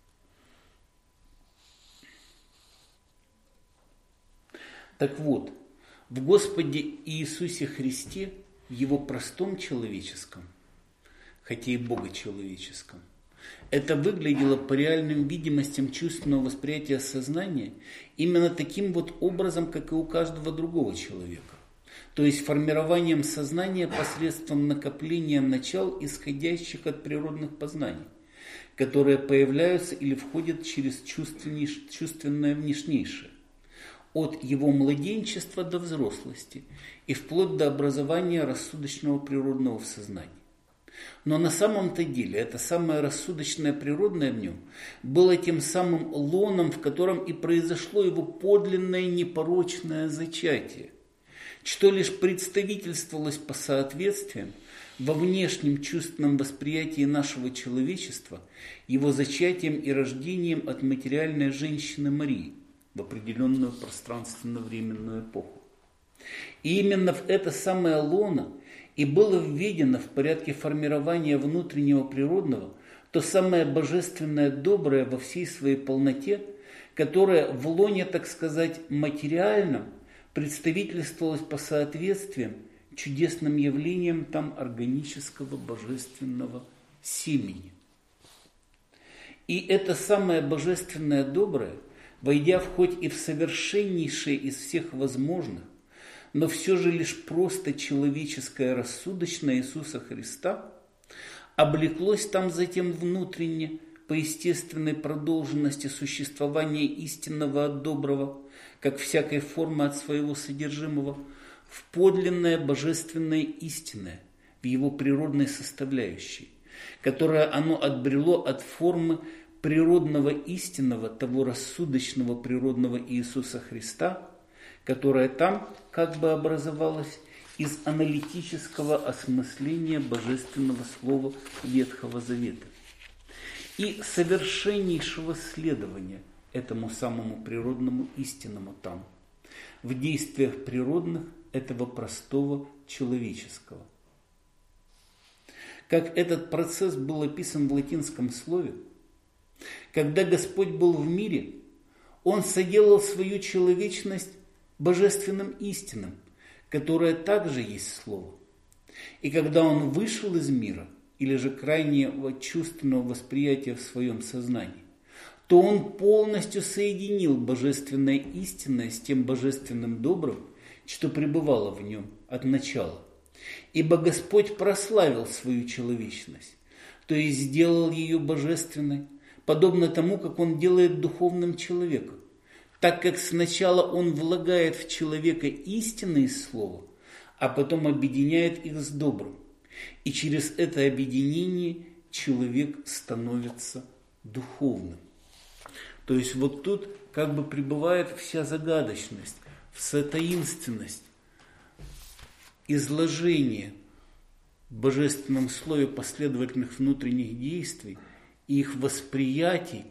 Так вот, в Господе Иисусе Христе, Его простом человеческом, хотя и богочеловеческом, это выглядело по реальным видимостям чувственного восприятия сознания именно таким вот образом, как и у каждого другого человека. То есть формированием сознания посредством накопления начал, исходящих от природных познаний, которые появляются или входят через чувственное внешнейшее, от его младенчества до взрослости и вплоть до образования рассудочного природного в сознании. Но на самом-то деле это самое рассудочное природное в нем было тем самым лоном, в котором и произошло его подлинное непорочное зачатие, что лишь представительствовалось по соответствиям во внешнем чувственном восприятии нашего человечества, его зачатием и рождением от материальной женщины Марии в определенную пространственно-временную эпоху. И именно в это самое лоно и было введено в порядке формирования внутреннего природного то самое божественное доброе во всей своей полноте, которое в лоне, так сказать, материальном представительствовалось по соответствиям чудесным явлениям там органического божественного семени. И это самое божественное доброе, войдя в хоть и в совершеннейшее из всех возможных, но все же лишь просто человеческое рассудочное Иисуса Христа, облеклось там затем внутренне по естественной продолженности существования истинного от доброго, как всякой формы от своего содержимого, в подлинное божественное истинное, в его природной составляющей, которое оно отбрело от формы природного истинного, того рассудочного природного Иисуса Христа, которое там как бы образовалось из аналитического осмысления божественного слова Ветхого Завета и совершеннейшего следования этому самому природному истинному там, в действиях природных этого простого человеческого. Как этот процесс был описан в латинском слове, когда Господь был в мире, Он соделал свою человечность божественным истинным, которое также есть Слово. И когда Он вышел из мира, или же крайнего чувственного восприятия в своем сознании, то Он полностью соединил божественное истинное с тем божественным добрым, что пребывало в нем от начала, Ибо Господь прославил свою человечность, то есть сделал ее божественной, подобно тому, как Он делает духовным человеком, так как сначала Он влагает в человека истины из слова, а потом объединяет их с добрым. И через это объединение человек становится духовным. То есть вот тут как бы пребывает вся загадочность, вся таинственность изложения в божественном слове последовательных внутренних действий и их восприятий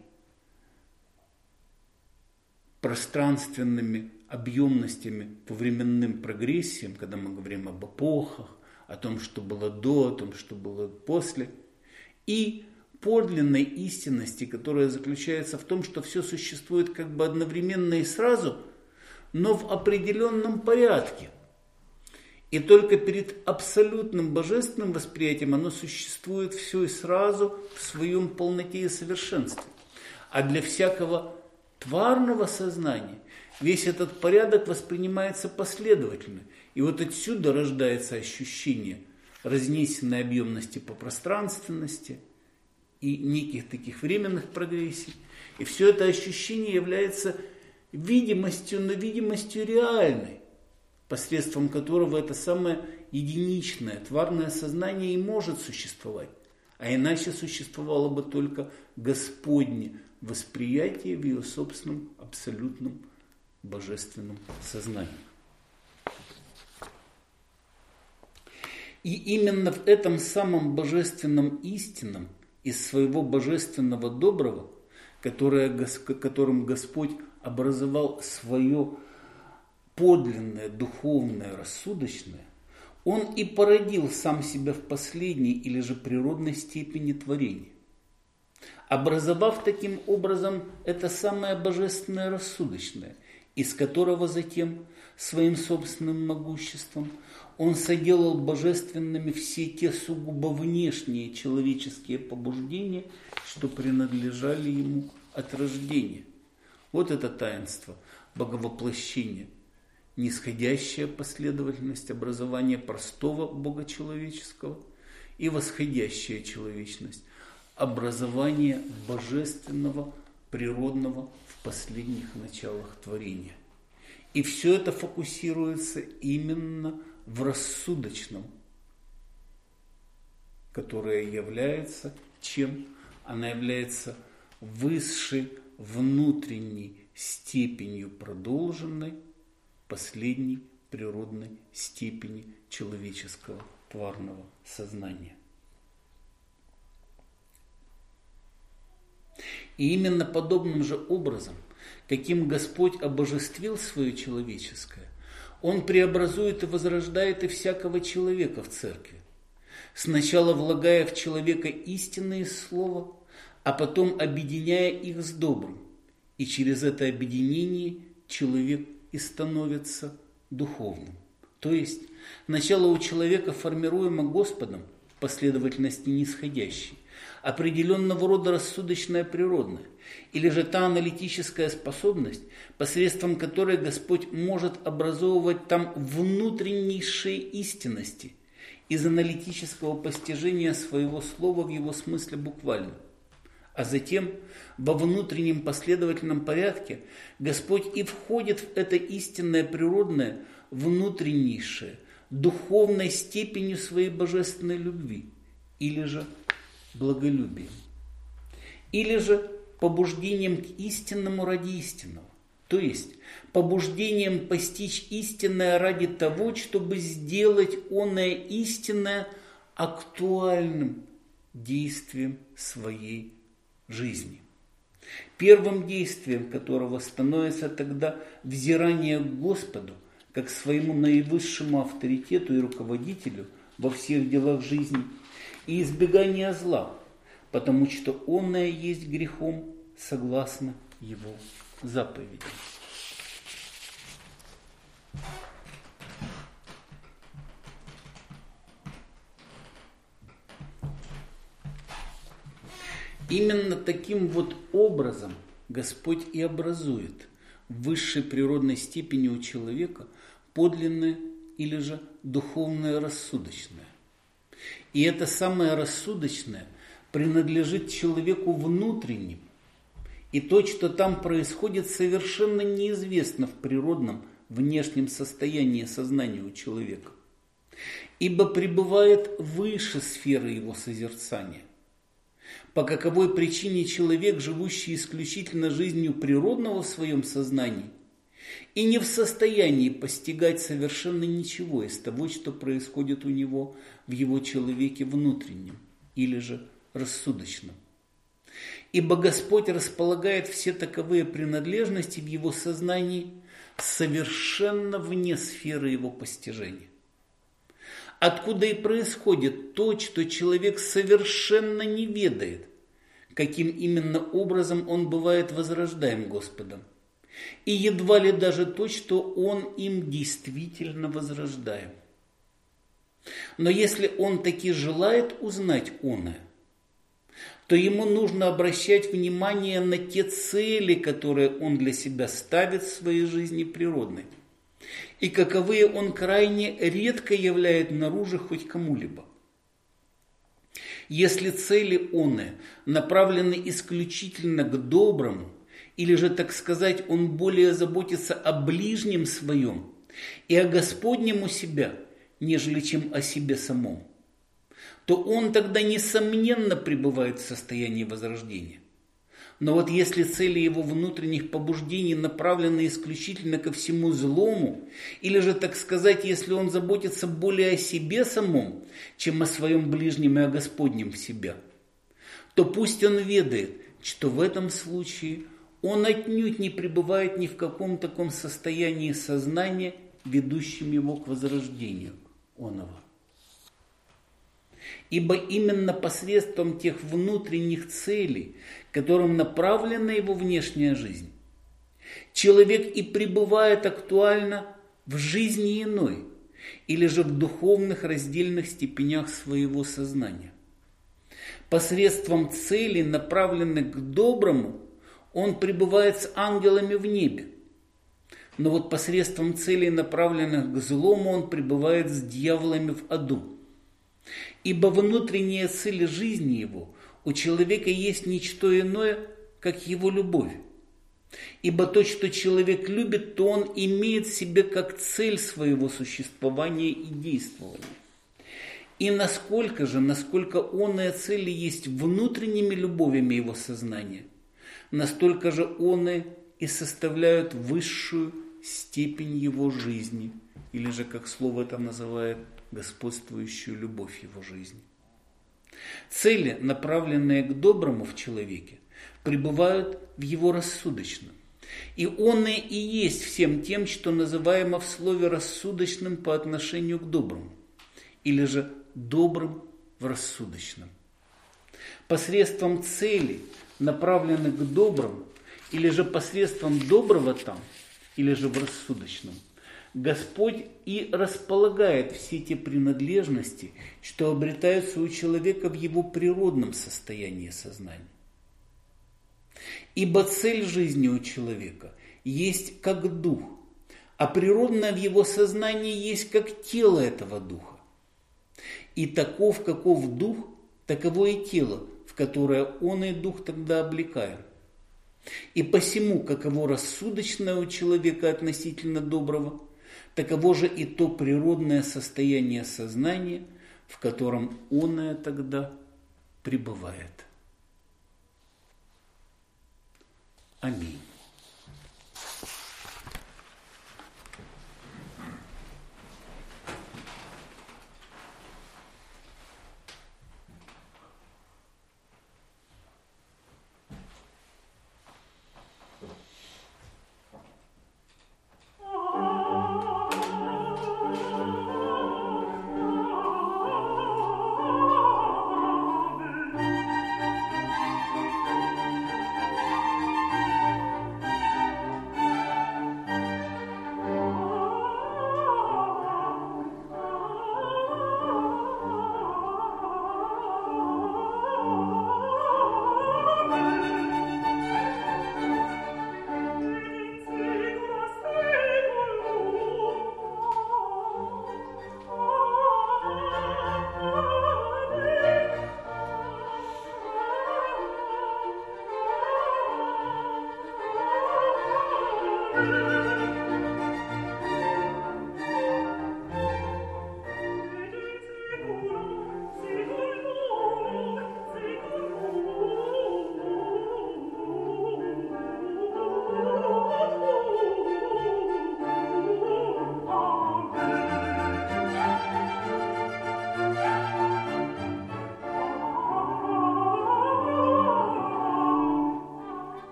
пространственными объемностями по временным прогрессиям, когда мы говорим об эпохах, о том, что было до, о том, что было после, и подлинной истинности, которая заключается в том, что все существует как бы одновременно и сразу, но в определенном порядке. И только перед абсолютным божественным восприятием оно существует все и сразу в своем полноте и совершенстве. А для всякого тварного сознания весь этот порядок воспринимается последовательно. И вот отсюда рождается ощущение разнесенной объемности по пространственности и неких таких временных прогрессий. И все это ощущение является видимостью, но видимостью реальной, посредством которого это самое единичное, тварное сознание и может существовать. А иначе существовало бы только Господне восприятие в ее собственном абсолютном божественном сознании. И именно в этом самом божественном истинном из своего божественного доброго, которое, которым Господь образовал свое подлинное, духовное, рассудочное, Он и породил сам себя в последней или же природной степени творения, образовав таким образом это самое божественное рассудочное, из которого затем своим собственным могуществом Он соделал божественными все те сугубо внешние человеческие побуждения, что принадлежали Ему от рождения. Вот это таинство боговоплощения, нисходящая последовательность образования простого Бога человеческого и восходящая человечность, образование божественного, природного в последних началах творения. И все это фокусируется именно в рассудочном, которое является чем? Она является высшей внутренней степенью продолженной последней природной степени человеческого тварного сознания. И именно подобным же образом, каким Господь обожествил свое человеческое, Он преобразует и возрождает и всякого человека в церкви, сначала влагая в человека истинное слово, а потом объединяя их с добрым. И через это объединение человек и становится духовным. То есть, начало у человека формируемо Господом в последовательности нисходящей, определенного рода рассудочная природная, или же та аналитическая способность, посредством которой Господь может образовывать там внутреннейшие истинности из аналитического постижения своего слова в его смысле буквально. А затем во внутреннем последовательном порядке Господь и входит в это истинное природное, внутреннейшее, духовной степенью своей божественной любви, или же благолюбием, или же побуждением к истинному ради истинного, то есть побуждением постичь истинное ради того, чтобы сделать оное истинное актуальным действием своей жизни, первым действием которого становится тогда взирание к Господу, как своему наивысшему авторитету и руководителю во всех делах жизни, и избегание зла, потому что оное есть грехом согласно его заповедям. Именно таким вот образом Господь и образует в высшей природной степени у человека подлинное или же духовное рассудочное. И это самое рассудочное принадлежит человеку внутреннему. И то, что там происходит, совершенно неизвестно в природном внешнем состоянии сознания у человека. Ибо пребывает выше сферы его созерцания. По каковой причине человек, живущий исключительно жизнью природного в своем сознании, и не в состоянии постигать совершенно ничего из того, что происходит у него в его человеке внутреннем или же рассудочном. Ибо Господь располагает все таковые принадлежности в его сознании совершенно вне сферы его постижения. Откуда и происходит то, что человек совершенно не ведает, каким именно образом он бывает возрождаем Господом, и едва ли даже то, что он им действительно возрождаем. Но если он таки желает узнать оное, то ему нужно обращать внимание на те цели, которые он для себя ставит в своей жизни природной, и каковые он крайне редко являет наружу хоть кому-либо. Если цели оные направлены исключительно к доброму, или же, так сказать, он более заботится о ближнем своем и о Господнем у себя, нежели чем о себе самом, то он тогда несомненно пребывает в состоянии возрождения. Но вот если цели его внутренних побуждений направлены исключительно ко всему злому, или же, так сказать, если он заботится более о себе самом, чем о своем ближнем и о Господнем в себя, то пусть он ведает, что в этом случае он отнюдь не пребывает ни в каком таком состоянии сознания, ведущем его к возрождению оного. Ибо именно посредством тех внутренних целей, которым направлена его внешняя жизнь, человек и пребывает актуально в жизни иной, или же в духовных раздельных степенях своего сознания. Посредством целей, направленных к доброму, он пребывает с ангелами в небе. Но вот посредством целей, направленных к злому, он пребывает с дьяволами в аду. Ибо внутренняя цель жизни его у человека есть ничто иное, как его любовь. Ибо то, что человек любит, то он имеет в себе как цель своего существования и действования. И насколько же, насколько оные цели есть внутренними любовями его сознания, настолько же оные и составляют высшую степень его жизни, или же, как слово это называет, господствующую любовь его жизни. Цели, направленные к доброму в человеке, пребывают в его рассудочном. И оные и есть всем тем, что называемо в слове рассудочным по отношению к доброму, или же добрым в рассудочном. Посредством целей, направленных к доброму, или же посредством доброго там, или же в рассудочном, Господь и располагает все те принадлежности, что обретаются у человека в его природном состоянии сознания. Ибо цель жизни у человека есть как дух, а природное в его сознании есть как тело этого духа. И таков, каков дух, таково и тело, в которое он и дух тогда облекаем. И посему, каково рассудочное у человека относительно доброго, таково же и то природное состояние сознания, в котором оное тогда пребывает. Аминь.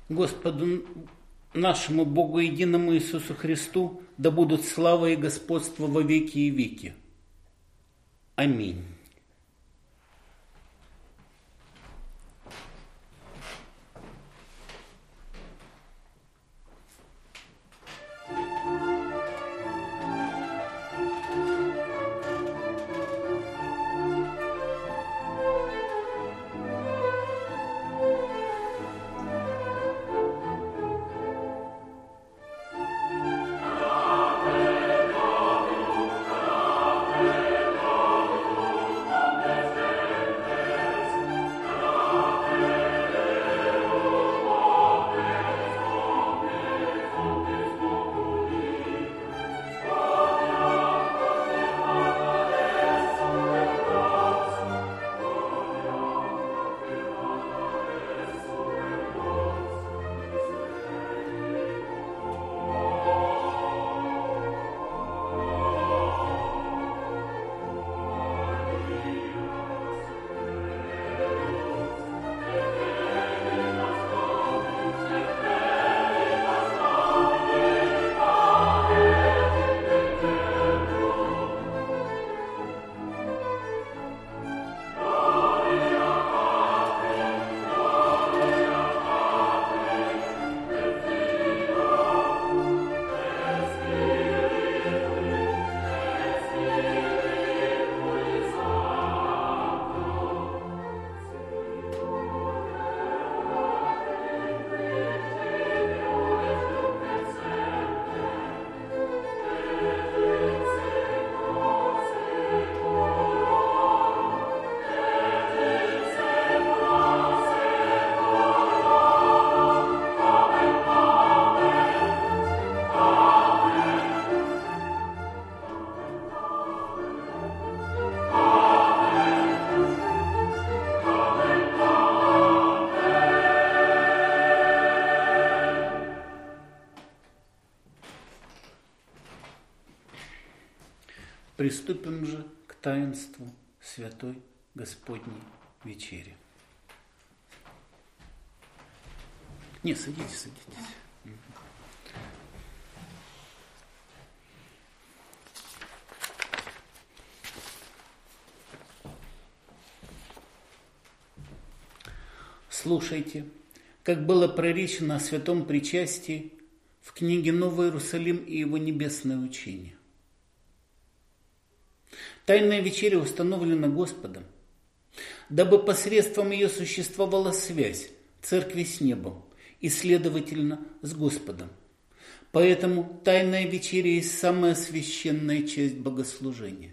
Господу нашему Богу единому Иисусу Христу да будут слава и господство во веки и веки. Аминь. Приступим же к таинству Святой Господней Вечери. Не, садитесь, садитесь. Слушайте, как было проречено о святом причастии в книге «Новый Иерусалим и его небесное учение». Тайная вечеря установлена Господом, дабы посредством ее существовала связь церкви с небом и, следовательно, с Господом. Поэтому тайная вечеря есть самая священная часть богослужения.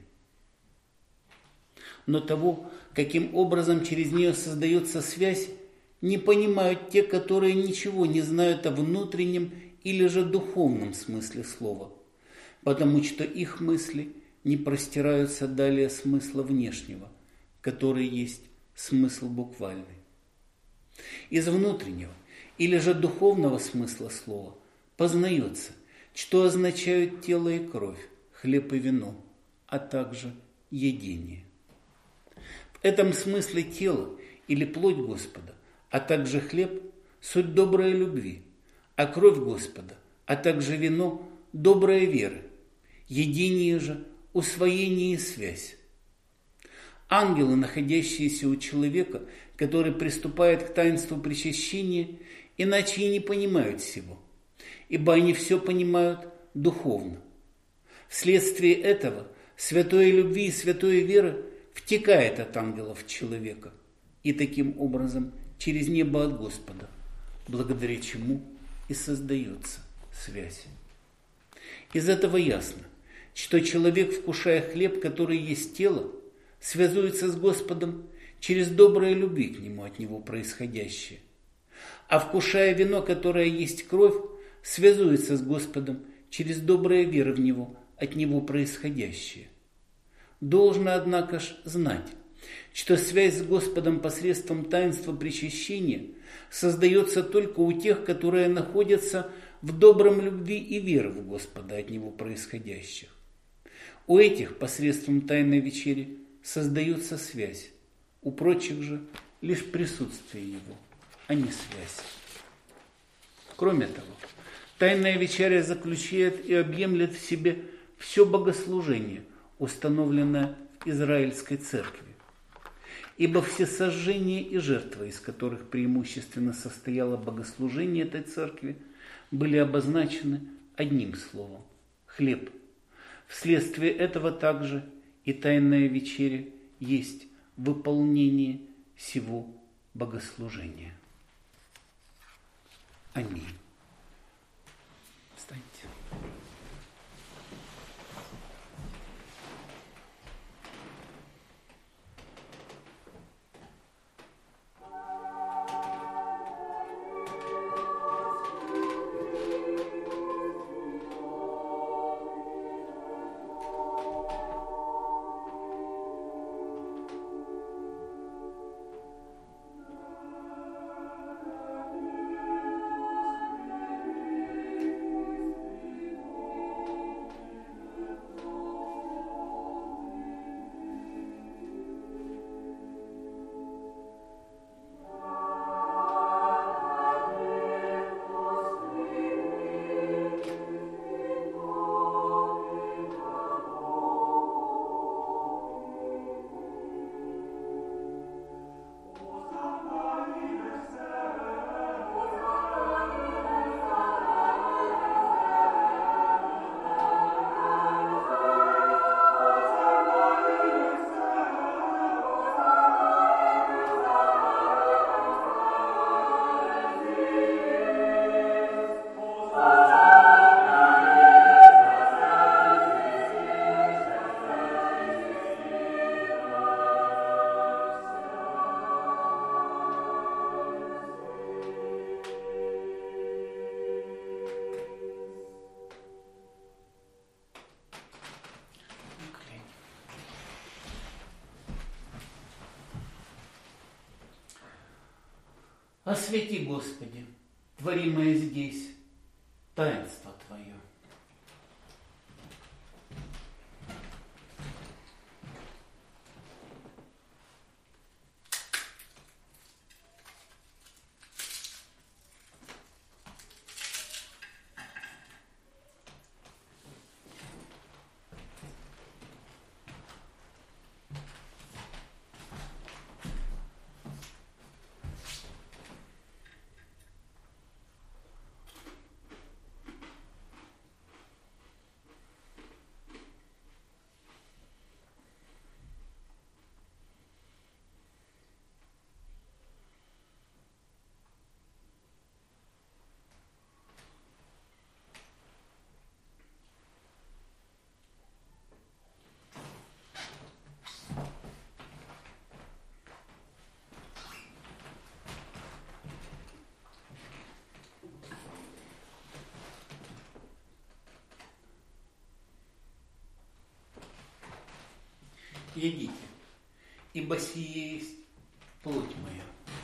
Но того, каким образом через нее создается связь, не понимают те, которые ничего не знают о внутреннем или же духовном смысле слова, потому что их мысли не простираются далее смысла внешнего, который есть смысл буквальный. Из внутреннего или же духовного смысла слова познается, что означают тело и кровь, хлеб и вино, а также едение. В этом смысле тело или плоть Господа, а также хлеб – суть доброй любви, а кровь Господа, а также вино – добрая вера, едение же – усвоение и связь. Ангелы, находящиеся у человека, который приступает к таинству причащения, иначе и не понимают всего, ибо они все понимают духовно. Вследствие этого святой любви и святой веры втекает от ангелов в человека и таким образом через небо от Господа, благодаря чему и создается связь. Из этого ясно, что человек, вкушая хлеб, который есть тело, связуется с Господом через доброе любви к Нему от Него происходящее, а вкушая вино, которое есть кровь, связуется с Господом через доброе веры в Него от Него происходящее. Должно, однако ж, знать, что связь с Господом посредством таинства причащения создается только у тех, которые находятся в добром любви и веры в Господа от Него происходящих. У этих посредством тайной вечери создается связь, у прочих же лишь присутствие Его, а не связь. Кроме того, Тайная вечеря заключает и объемлет в себе все богослужение, установленное в Израильской церкви. Ибо все сожжения и жертвы, из которых преимущественно состояло богослужение этой церкви, были обозначены одним словом – хлеб. Вследствие этого также и Тайная вечеря есть выполнение сего богослужения. Аминь. Встаньте. Освети, Господи, творимое здесь таинство Твое. Едите, ибо сие есть плоть моя.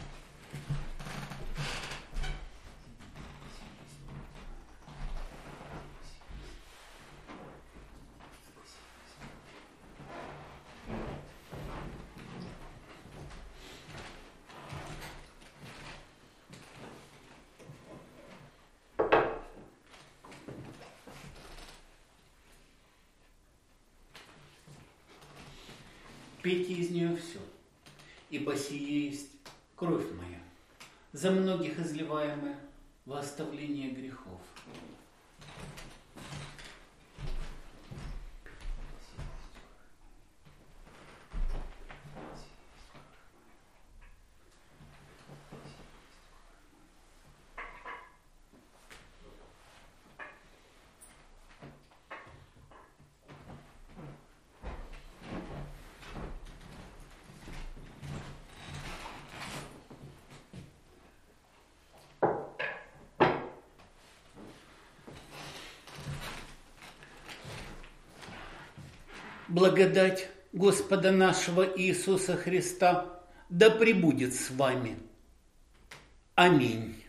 Пейте из нее все, ибо сие есть кровь моя, за многих изливаемая во оставление грехов. Благодать Господа нашего Иисуса Христа да пребудет с вами. Аминь.